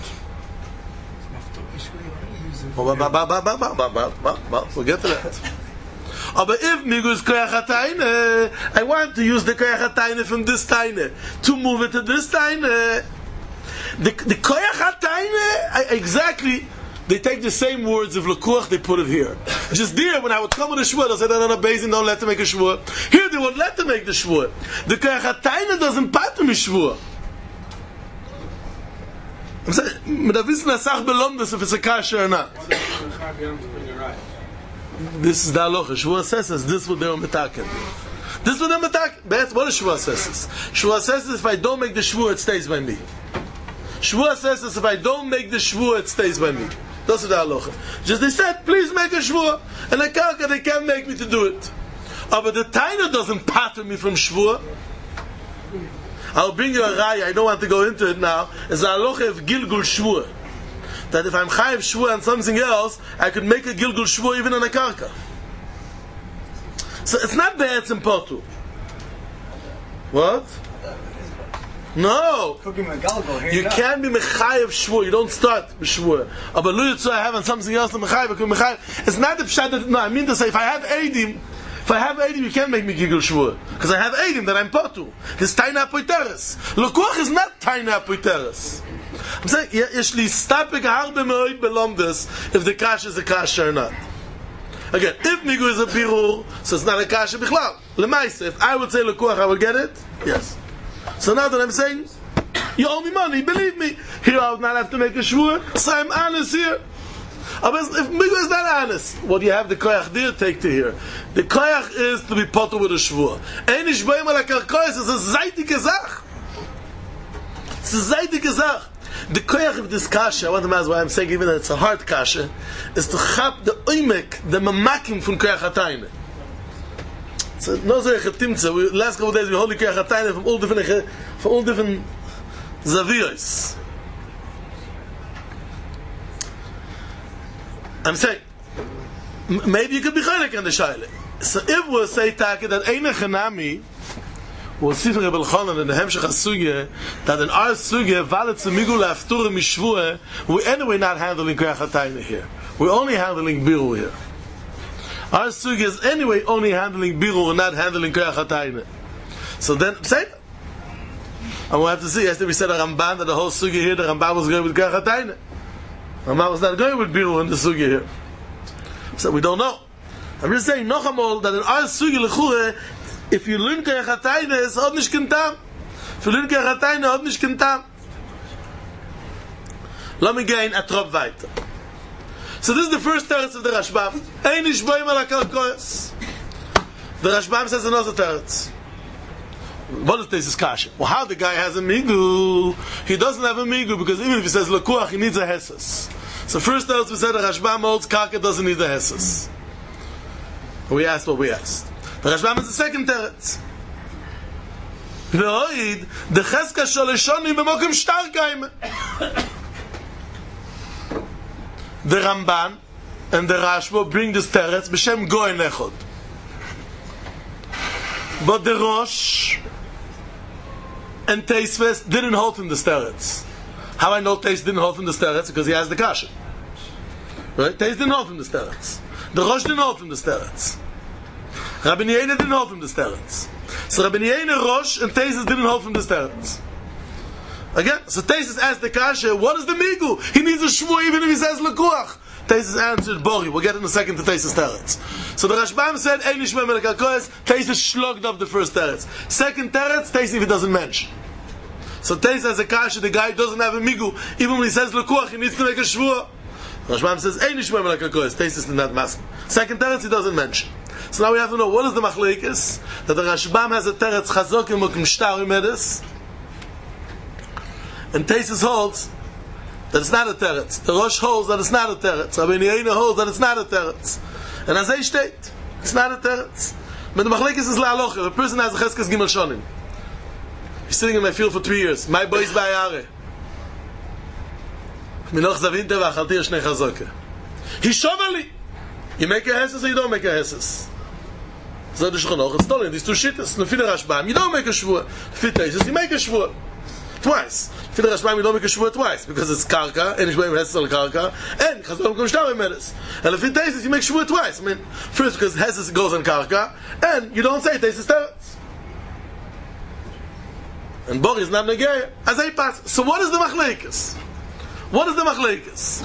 We'll get to that. But if Migu is koyach hatayne, I want to use the koyach hatayne from this taine to move it to this taine. The, the koyach hatayne, exactly, they take the same words of lekuach, they put it here. Just there, when I would come with a shvur, they said, no, no, no, Beis don't let them make a shvur. Here, they would let them make the shvur. The koyach hatayne doesn't pattern me shvur. I'm saying, mit der wissen asach belondes if it's a kasha or not. This is the halacha. Shvua says this is what they are metaken. This is what they're metaken. That's what Shvua says. Shvua says if I don't make the shvua, it stays by me. Shvua says if I don't make the shvua, it stays by me. That's the halacha. Just they said, please make a shvua, and I can't, they can't make me to do it. Oh, but the taina doesn't pattern me from shvua. I'll bring you a raya, I don't want to go into it now. It's a halacha of Gilgul Shvua. That if I'm chayiv Shvua on something else, I could make a Gilgul Shvua even on a karka. So it's not bad, it's important. What? No! You can't be mechayiv Shvua, you don't start with Shvua. But lu yitzua I have on something else, it's not the pshat that, no, I mean to say, if I have Eidim, if I have Eidim, you can't make me giggle shvur. Because I have Eidim that I'm potu. This taina poiteres. Lekuach is not taina poiteres. I'm saying, yeshli stapik harbe meoid belomdes if the kasha is a kasha or not. Again, if Migu is a birur, so it's not a kasha bichlal. Lemaise, if I would say lekuach, I would get it? Yes. So now that I'm saying, you owe me money, believe me. Here I would not have to make a shvur, so I'm honest here. But if Migu is not honest, what do you have the koyach there take to here? The koyach is to be potter with a shvur. Ein ish boim ala karkois is a zaytike zach. It's a zaytike zach. The koyach of this kasha, I want to ask why I'm saying even that it's a hard kasha, is to chap the oimek, the mamakim from koyach hatayne. So no zeh chetimtze, we last couple days we hold the koyach hatayne from all different from all different zaviyos. I'm saying, m- maybe you could be chaylik in the shayle. So if we'll say taki that eine chanami, we'll see from Rebbe Elchanan in the Hemshech HaSugya, that in our sugya, valet tzemigu la'aftura mishvua, we're anyway not handling koyach hatayne here. We're only handling birur here. Our sugya is anyway only handling birur and not handling koyach hatayne. So then, say it. And we'll have to see, yesterday we said a Ramban, that the whole sugya here, the Ramban was going with koyach hatayne. Ramban was not going with birur in the sugya here. So we don't know. I'm just saying, Nochamol, that in our sugya lechure, if you learn koyach hatayne, it's od nish kentam. If you learn koyach hatayne, od nish kentam. Let me gain a trop weiter. So this is the first teretz of the Rashbam. Ein ish boim ala karkois. The Rashbam says another teretz. What is this kasha? Well, how the guy has a migu? He doesn't have a migu because even if he says lekuach, he needs a heses. So first teretz we said the Rashbam holds karka doesn't need a heses. We asked what we asked. The Rashbam is the second teretz. V'hoid the cheska sholeshoni b'mokim shtarkaim. The Ramban and the Rashba bring this teretz b'shem goy nechod. But the Rosh and Teisves didn't hold him the teretz. How I know Teis didn't hold him the teretz? Because he has the kasha. Right? Teis didn't hold him the teretz. The Rosh didn't hold him the teretz. Rabbi Yehuda didn't hold him the teretz. So Rabbi Yehuda, Rosh, and Teisves didn't hold him the teretz. Again, so Teisves asked the kasha, what is the migu? He needs a shvu even if he says lekuach. Teisves answered, Bori. We'll get in a second to Teisves teretz. So the Rashbam said, Ein ish boim ala karkois. Teisves shlogged up the first teretz. Second teretz, Teisves if he doesn't mention. So Teisves has a kasha, the guy doesn't have a migu. Even when he says lekuach, he needs to make a shvu. Rashbam says, Ein ish boim ala karkois. Teisves did not mask. Second teretz, he doesn't mention. So now we have to know, what is the machlekes? That the Rashbam has a teretz chazok and mokim shtar imedes. And Teisves holds that it's not a teretz. The Rosh holds that it's not a teretz. Rabbi Yehuda holds that it's not a teretz. And as I state, it's not a teretz. But the machlekes is la'alocha. If a person has a cheskes gimel shonim, he's sitting in my field for three years. My boy is ba'ayare. Minoch zavinta v'achalti yashnei chazoke. He shoveli. You make a heses or you don't make a heses. So the Shulchan it's stolen. These two shittas. Lefi the Rashbam, you don't make a shvua. Lefi Taisus, you make a shvua. Twice. Lefi the Rashbam, you don't make a shvua twice. Because it's karka, and it's going to heses on karka, and chazor m'kom shtar medes. And Lefi Taisus, you make shvua twice. I mean, first because heses goes on karka, and you don't say Taisus teretz. And Bor is not negaya. As I pass. So what is the machlekes? What is the machlekes?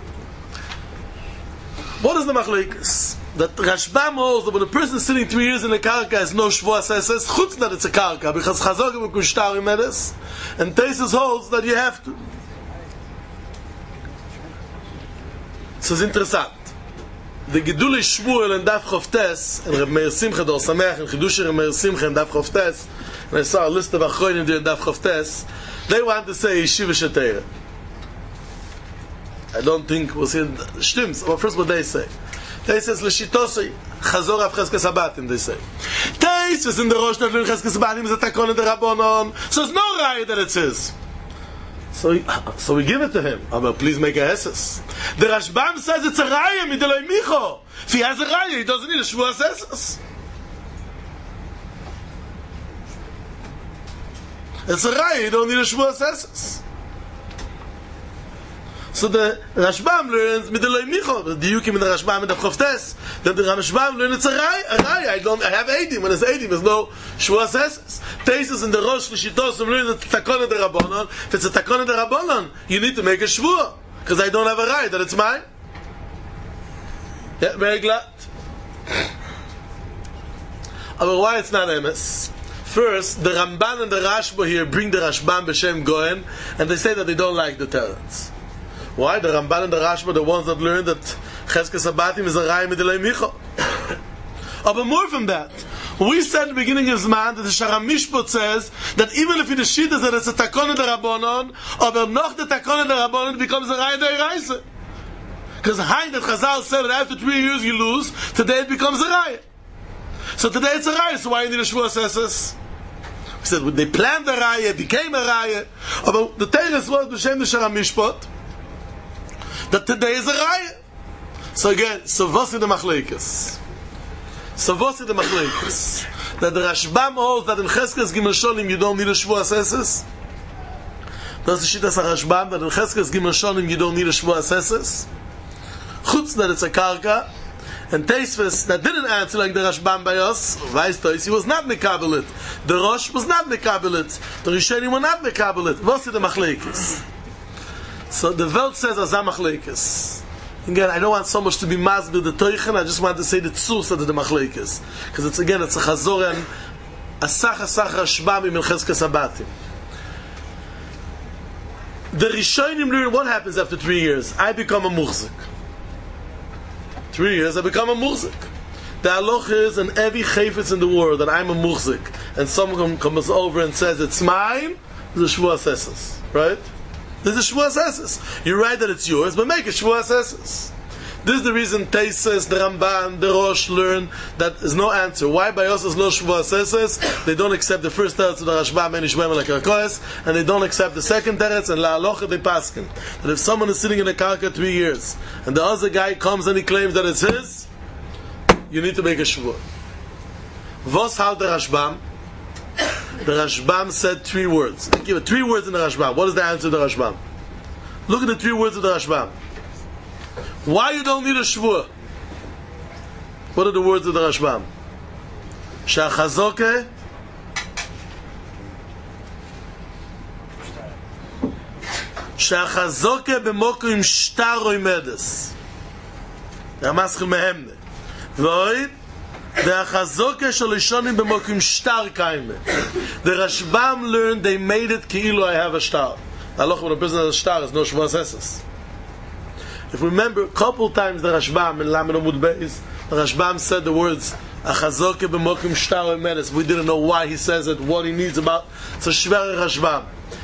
What is the machlekes? That Rashbam holds that when a person is sitting three years in the karka has no shvuas eses, chutz that it's a karka, because chazor m'kom shtar medes, and Taisus holds that you have to. So it's interessant. The Gedule Shmuel and Daf Choftes, and Reb Meir Simcha Dor Sameach, and Chidush Reb Meir Simcha and Daf Choftes, and I saw a list of Achronim there in Daf Choftes, they want to say Yeshiva Shetera. I don't think we'll see it. Shtims, but first what they say. They say, L'shitosei, Chazor Av Cheskes Abatim, they say. Teis, was in the Rosh Navlin Cheskes Abatim, is a takon in the Rabbonon, so it's no raya that it says. So, so we give it to him. But please make a heses. The Rashbam says it's a raya, mideloi micho. If he has a raya, he doesn't need a shvuas heses. It's a raya, you don't need a shvuas heses. So the Rashbam learns mideloi micho. The Diyukim in the Rashbam and the Choftes. That the Rashbam learns it's a raya. A raya. I don't. I have eighteen. When it's eighteen, there's no shvuas heses. Taisus in the Rosh L'Shitos learns it's a takon de Rabbanon. If it's a takon de Rabbanon, you need to make a shvua because I don't have a raya that it's mine. Yeah, very glad. But why it's not emes? First, the Ramban and the Rashba here bring the Rashbam b'shem Goen, and they say that they don't like the teretz. Why? The Ramban and the Rashba are the ones that learn that Cheskes Abatim is a raya midelei micho. But more from that, we said at the beginning of Zman that the Sharam Mishpot says that even if in the Shita that it's a takon de Rabbanon, or noch the takon de Rabbanon, it becomes a raya de'oraisa. Because Hein that Chazal said that after three years you lose, today it becomes a raya. So today it's a raya, so why you need a shvuas eses? We said when they planned the raya, it became a raya. But the Teres was b'shem the Sharam Mishpot that today is a raya. So again, so what's in the machlekes? So what's in the machlekes? That the Rashbam holds that in Cheskes Gimel Shonim you don't need a shvuas eses. That's the shittas Rashbam that in Cheskes Gimel Shonim you don't need a shvuas eses. Chutz that it's a karka, and Teisves that didn't answer like the Rashbam by us, Weiss Tois, he was not mekabelit. The Rosh was not mekabelit. The Rishonim were not mekabelit. What's in the machlekes? So the Welt says Azam machlekes. Again, I don't want so much to be masbir the Teuchen, I just want to say the Tzus of the machlekes. Because it's again, it's a Chazor and Asach Asach Rashbam in Cheskes Abatim. The Rishonim learn what happens after three years. I become a muhzik. Three years, I become a muhzik. The halach is in every chayfetz in the world that I'm a muhzik, and someone comes over and says it's mine, there's a shvuas eses, right? There's a shvuas eses. You write that it's yours, but make a shvuas eses. This is the reason Taisus, the Ramban, the Rosh learn that there's no answer. Why by us is no shvuas eses? They don't accept the first teretz of the Rashbam and Ishmael like Rakoes, and they don't accept the second teretz and La Alocha they paskin. That if someone is sitting in a karka three years and the other guy comes and he claims that it's his, you need to make a shvuah. Vos how the Rashbam? The Rashbam said three words. Give it three words in the Rashbam. What is the answer to the Rashbam? Look at the three words of the Rashbam. Why you don't need a shvuah? What are the words of the Rashbam? Sha'chazoke Sha'chazoke b'mokim shtar oimedes. Ramaschil mehemne. V'oid Ve'achazoke shalishonim b'mokim shtar kaime. The Rashbam learned they made it ki'ilu I have a shtar. Aloch when a person has a shtar, there's no shvuas eses. If we remember a couple times the Rashbam in Lamed Amud Beis, the Rashbam said the words Achazoke b'mokim shtar oimedes. We didn't know why he says it, what he needs about. It's a shver Rashbam.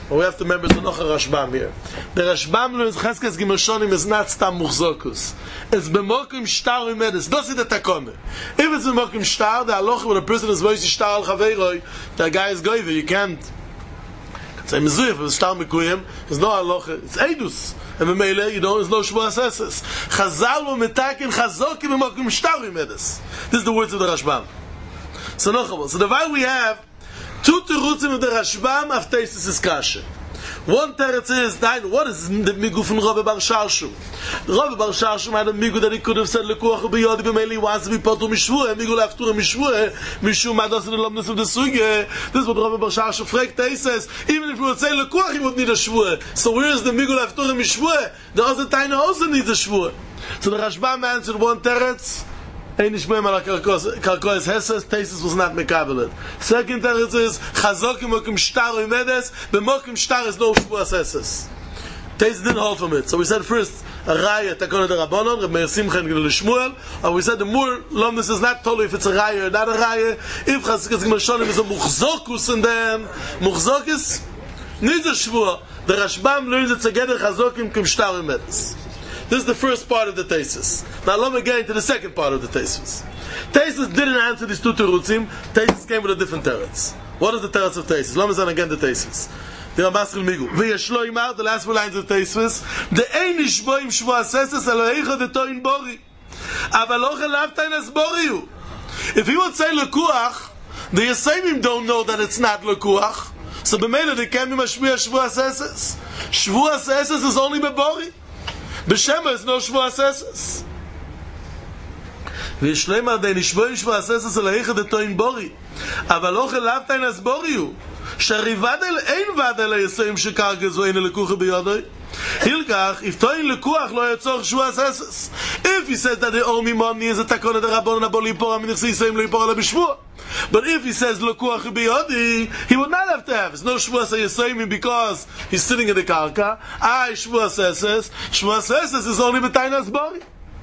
But we have to remember there's noch a Rashbam here. The Rashbam learns Cheskes Gimoshonim is not Stam Muchzokus. It's B'mokim Shtar Umedes. That's the Takone. If it's B'mokim Shtar, the halacha when a person is voice Shtar al Chaveiroi, the guy is goyve, you can't. Say Mezuyah, if it's Shtar Mekuyim, there's no halacha. It's Eidus. And B'meile, you know, there's no Shvuas Eses. Chazal V'metakin Chazoki B'mokim Shtar Umedes. This is the words of the Rashbam. So no, so the way we have two terutzim of the Rashbam of Teisus is kasha. One teretz is, nine, what is the migu from Rabbi Bar Sharshu? Rabbi Bar Sharshu had a migu that he could have said, Lekuach b'yodi b'meili, wants to be potu mishvuah, migu laftura mishvuah, mishum adas in the lomness of the sugye. This is what Rabbi Bar Sharshu fragt Teisus. Even if we would say Lekuach, he would need a shvuah. So where is the migu laftura mishvuah? The other taina also needs a shvuah. So the Rashbam answered one teretz, Einish Beim ala Karkois Hesses, Teisus was not mekabelet. Second teretz is, Chazokim mokim shtar umedes, b'mokim shtar is no Shvuas Hesses. Teisus didn't hold from it. So we said first, a raya, takon de Rabbanon, Reb Meir Simcha and Gilul Shmuel, and we said the more lomness is not totally if it's a raya or not a raya, if Chazikaz Gimoshonim is a muchzokus and then, muchzokus needs a Shvuah. The Rashbam learns it together, Chazokim kim shtar umedes. This is the first part of the thesis. Now let me get into the second part of the thesis. Thesis didn't answer these two terutzim. Thesis came with a different teretz. What is the teretz of thesis? Let me say again the thesis. The Ramaschil Migu. V'yeshlo imar, the last four lines of thesis. The ein nishbo im shvuas eses Eloheicha detoin bori. Aval ochel laftain es boriu. If he would say lekuach, the Yesayimim don't know that it's not lekuach. So b'meila they can't be mashmiya shvuas eses. Shvuas eses is only bebori. B'Shema is no Shvuas Eses. V'yishleimar de nishboim Shvuas Eses Eloheicha detoin bori. Aval ochel laftain es boriu. Sharivadel ein vadel ha'yesayim shekar gezu ein lekucha b'yodoi. Hilkach, if toin lekuach lo yatzor Shvuas Eses. If he says that the Ormi Moni is a takon of the Rabbanon aboli pora minich yisayim lo yipora la b'shvuah. But if he says lekuach b'yodi, he would not have to have. It's no Shvuas Yesayim because he's sitting in the karka. I Shvuas Eses. Shvuas Eses is only b'tainas bori.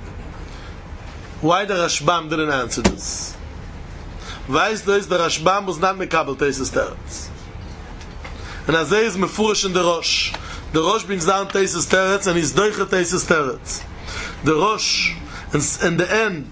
Why the Rashbam didn't answer this? Weiss this, the Rashbam was not mekabel Teisus teretz. And as is mefurish in the Rosh. The Rosh brings down Teisus teretz and he's doiche Teisus teretz. The Rosh, in, in the end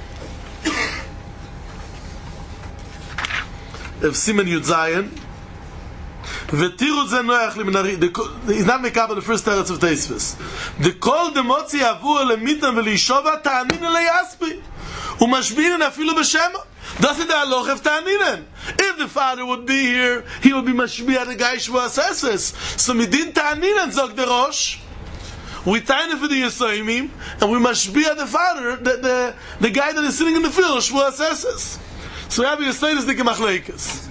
of Simen Yud Zayin, v'tirut ze noach liminari. He's not mekabel the first teretz of Teisus. The kol demotzi avur lemitam v'lishova ta'anin leyaspi umashbirin afilu b'shema. Does it halacha of ta'aninen? If the father would be here, he would be mashbiya the guy Shvuas Eses. So midin ta'aninen zog the Rosh. We tiny for the Yesayimim, and we mashbiya the father, the, the, the guy that is sitting in the field, Shvuas Eses. So we have Yesayimim the Gemachleikas.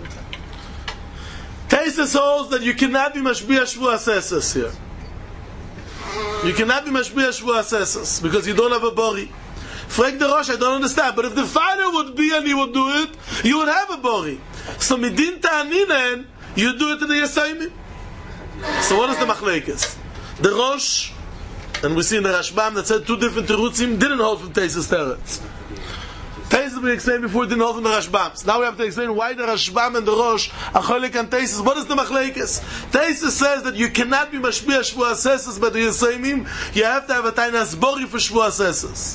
Teisus holds that you cannot be mashbiya Shvuas Eses here. You cannot be mashbiya Shvuas Eses because you don't have a bori. Frag the Rosh, I don't understand. But if the father would be and he would do it, you would have a bori. So midin ta'aninen, you do it to the Yesayimim. So what is the Machlekes? The Rosh, and we see in the Rashbam that said two different terutzim didn't hold from Teisus teretz. Teisus we explained before didn't hold from the Rashbam. So now we have to explain why the Rashbam and the Rosh are cholik and Teisus. What is the Machlekes? Teisus says that you cannot be mashbiya Shvuas Eses by the Yesayimim. You have to have a tainas bori for Shvuas Eses.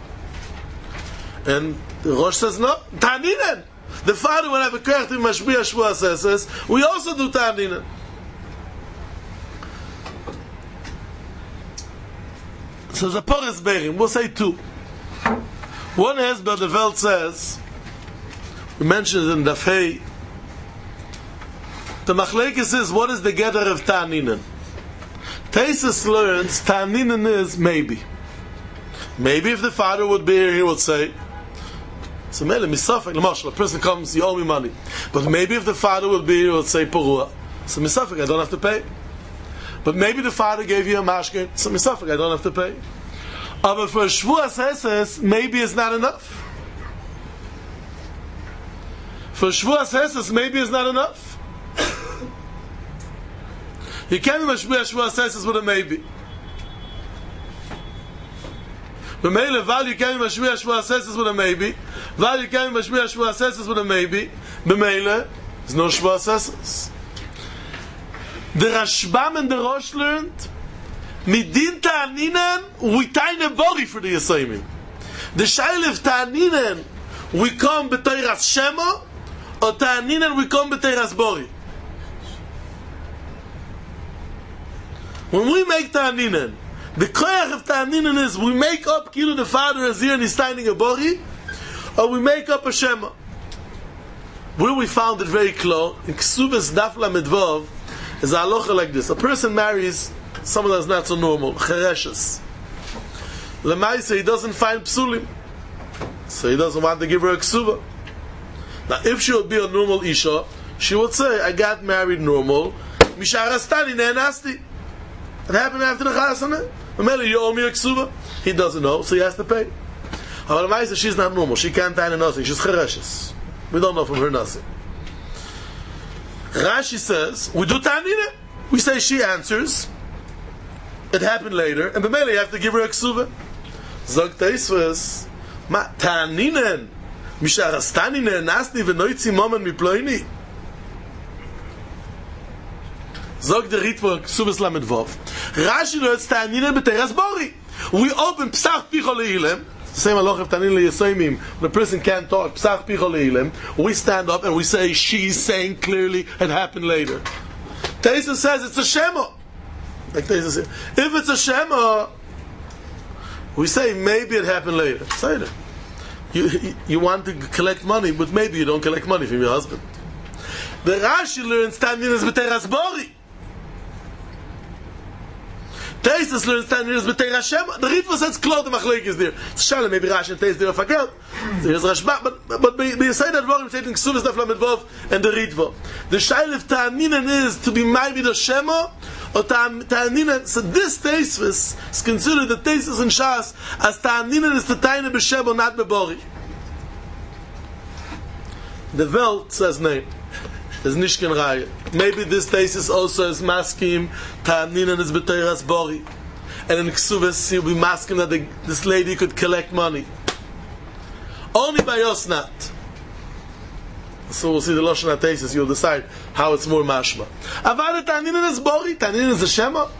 And the Rosh says no, ta'aninen. The father will have a kerch to mashbiya Shvuas Eses. We also do ta'aninen. So the Poris Berim, we'll say two. One is, but the Welt says, we mentioned it in the Fei, the Machlekes is, what is the gather of ta'aninen? Teisus learns, ta'aninen is maybe. Maybe if the father would be here, he would say, so mele misafek, l'mashal, a person comes, you owe me money. But maybe if the father would be here, he would say, porua. So misafek, I don't have to pay. But maybe the father gave you a mashke, so misafek, I don't have to pay. Uh, but for Shvuas Eses, maybe it's not enough. For Shvuas Eses, maybe it's not enough. You can't be mashbiya Shvuas Eses with a maybe. B'meile, val you can't be mashbiya Shvuas Eses with a maybe. Val you can't be mashbiya Shvuas Eses with a maybe. B'meile, there's no Shvuas Eses. The Rashbam and the Rosh learned, Midin Ta'aninen, we taine bori for the Yisayimim. The Shailif Ta'aninen, we come b'Teiras Shema, or Ta'aninen, we come b'Teiras Bori. When we make Ta'aninen, the koyach of Ta'aninen is we make up Kilu the father is here and he's taining a Bori, or we make up a Shema. Where we found it very clear, in Ksubas Dafla Medvav, is a halacha like this. A person marries someone that's not so normal, Chereshes. Lemaisa, he doesn't find psulim, so he doesn't want to give her a ksuba. Now, if she would be a normal isha, she would say, I got married normal, Misharastani ne'nasti. It happened after the chasana. Mamela, you owe me a ksuba. He doesn't know, so he has to pay. However, Lemaisa, she's not normal. She can't tie nothing. She's Chereshes. We don't know from her nothing. Rashi says, we do Ta'anina. We say she answers. It happened later, and b'mele you have to give her a ksuva. Zog Teisves, ma Ta'aninen, misharastani ne'nasni v'noitzi momen miploini. Zog the Ritva ksuvas lamed vov. Rashi learns Ta'aninen b'teras bori. We open Psach Picho Le'ilem. Same halacha of Ta'aninen L'Yesayimim. When a person can't talk, Psach Picho Le'ilem, we stand up and we say she's saying clearly it happened later. Teisves says it's a Shema. Like Teisves says, if it's a Shema, we say maybe it happened later. Say that. You, you want to collect money, but maybe you don't collect money from your husband. The Rashi learns Ta'aninen is b'teras bori. Teisves learns Ta'aninen is b'teras Shema. The Ritva says Klod the Machlek is there. It's Shalom, maybe Rashi and Teisves there are forget. There's Rashba, but but we say that Dvarim taking Ksuvas Daf Lamed Vav and the Ritva. The Shail of Ta'aninen is to be maybe the Shema or Ta'aninen. So this Teisves is considered the Teisves in Shas as Ta'aninen is the Taine b'Shema, not b'Bori. The Welt says name. There's Nishkin Raya. Maybe this Teisves also is maskim Ta'aninen is b'Teiras Bori, and in Ksuvas he'll be maskim that the, this lady could collect money. Only by Yosnat. So we'll see the Lashon HaTeises. You'll decide how it's more mashma. Avad Ta'aninen is Bori. Ta'aninen is a Shema.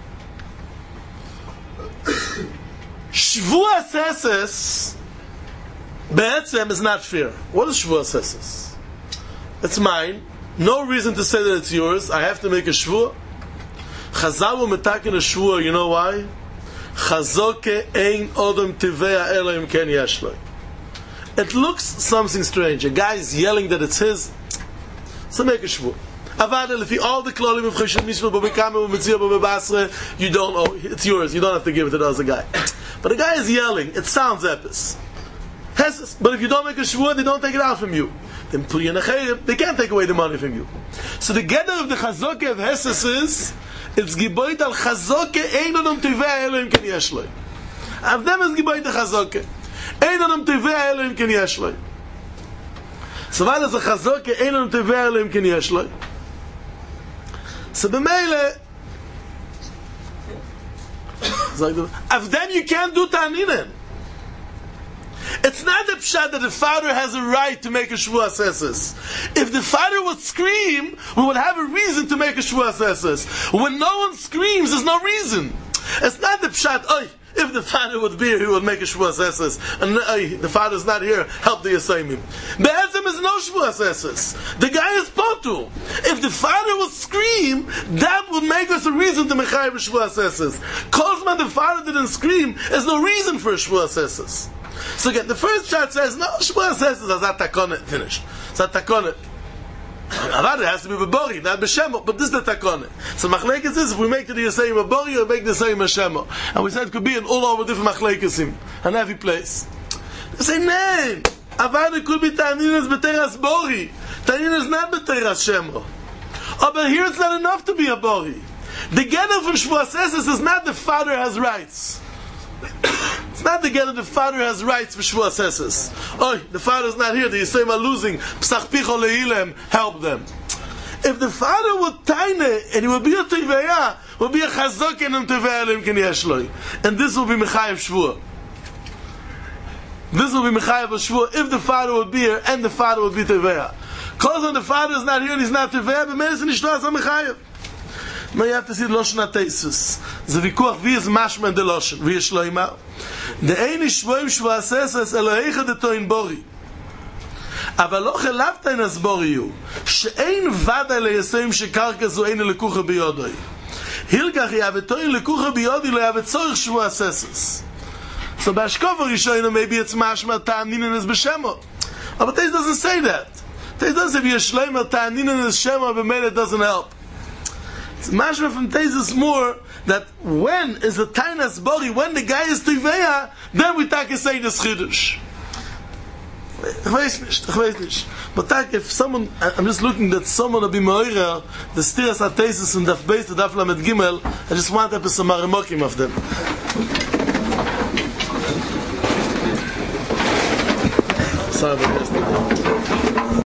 Shvuas Eses Be'etzem is not fair. What is Shvuas Eses? It's mine. No reason to say that it's yours. I have to make a shvua. Chazal will metaken a shvua. You know why? Chazoke ein odom tivea elohim ken yeshloi. It looks something strange. A guy is yelling that it's his. So make a shvua. Avadel, if all the klolim of Chesed Mishmah, B'Bekame, B'Metzia, B'Basre, you don't owe. It's yours. You don't have to give it to the other guy. But the guy is yelling. It sounds epis. But if you don't make a shvua, they don't take it out from you. Then they can't take away the money from you. So the gather of the Chazoke of Heses is, it's Giboit al Chazoke ein odom tivei Elohim ken yeshloi. Of them is Giboit al Chazoke ein odom tivei Elohim ken yeshloi. So what is the Chazoke ein odom tivei Elohim ken yeshloi? So b'meile, of them you can't do Ta'aninen. It's not the pshat that the father has a right to make a shvuas eses. If the father would scream, we would have a reason to make a shvuas eses. When no one screams, there's no reason. It's not the pshat, oy, if the father would be here, he would make a shvuas eses. And oy, the father's not here, help the Yisayimim. Be'etzem is no shvuas eses. The guy is potu. If the father would scream, that would make us a reason to make a shvuas eses. Kozman, the father didn't scream, there's no reason for a shvuas eses. So again, the first shot says, no, Shmuel says it's Azat Takonet, finished. Azat Takonet. Avad, it has to be B'Bori, not B'Shemo, but this is the Takonet. So Machlekes is, if we make the Yisayim B'Bori, or make the Yisayim B'Shemo. And we said it could be in all over different Machlekesim, in every place. They say, no, Avad, it could be Ta'aninen is B'Teras Bori. Ta'aninen is not B'Teras Shemo. Oh, but here it's not enough to be a Bori. The Gedder from Shmuel says is not the father has rights. It's not the get the father has rights for Shvuas Eses. Oh, the father's not here, the Yisayim are losing. Psach Picho Le'ilem, help them. If the father would taine, and he would be a Teveya, would be a Chazok and a Teveya Elim Ken Yeshloi. And this will be Mechayev Shvua. This will be Mechayev Shvua if the father would be here, and the father would be Teveya. Because when the father is not here and he's not Teveya, but medicine is Shloas HaMechayev. Now you have to see the Lashon HaTeisus. The vikuach, wie is mashma in the Lashon? Wie is shloima? The ein is shvoim shvo aseses Eloheicha de toin bori. אבל לא חלבת אין הסבוריו שאין ודאי ליסוים שקרקע זו אין לקוחה ביודוי הילגח יאבטוי לקוחה ביודוי לא יאבצורך שבוע הססס so בהשקוף הראשון maybe it's משמע תענינן בשמו but this doesn't say that this doesn't say if you're shleimer תענינן בשמו but maybe it doesn't help it's משמע from Tesis more that when is the tainas bori when the guy is tiveya then we take a say the chidush. Ich weiß nicht, ich weiß nicht. But like, if someone, I'm just looking that someone will be moira, the stiras atesis and the base the dafla met gimel, I just want to have some marimokim of them. Sorry about this.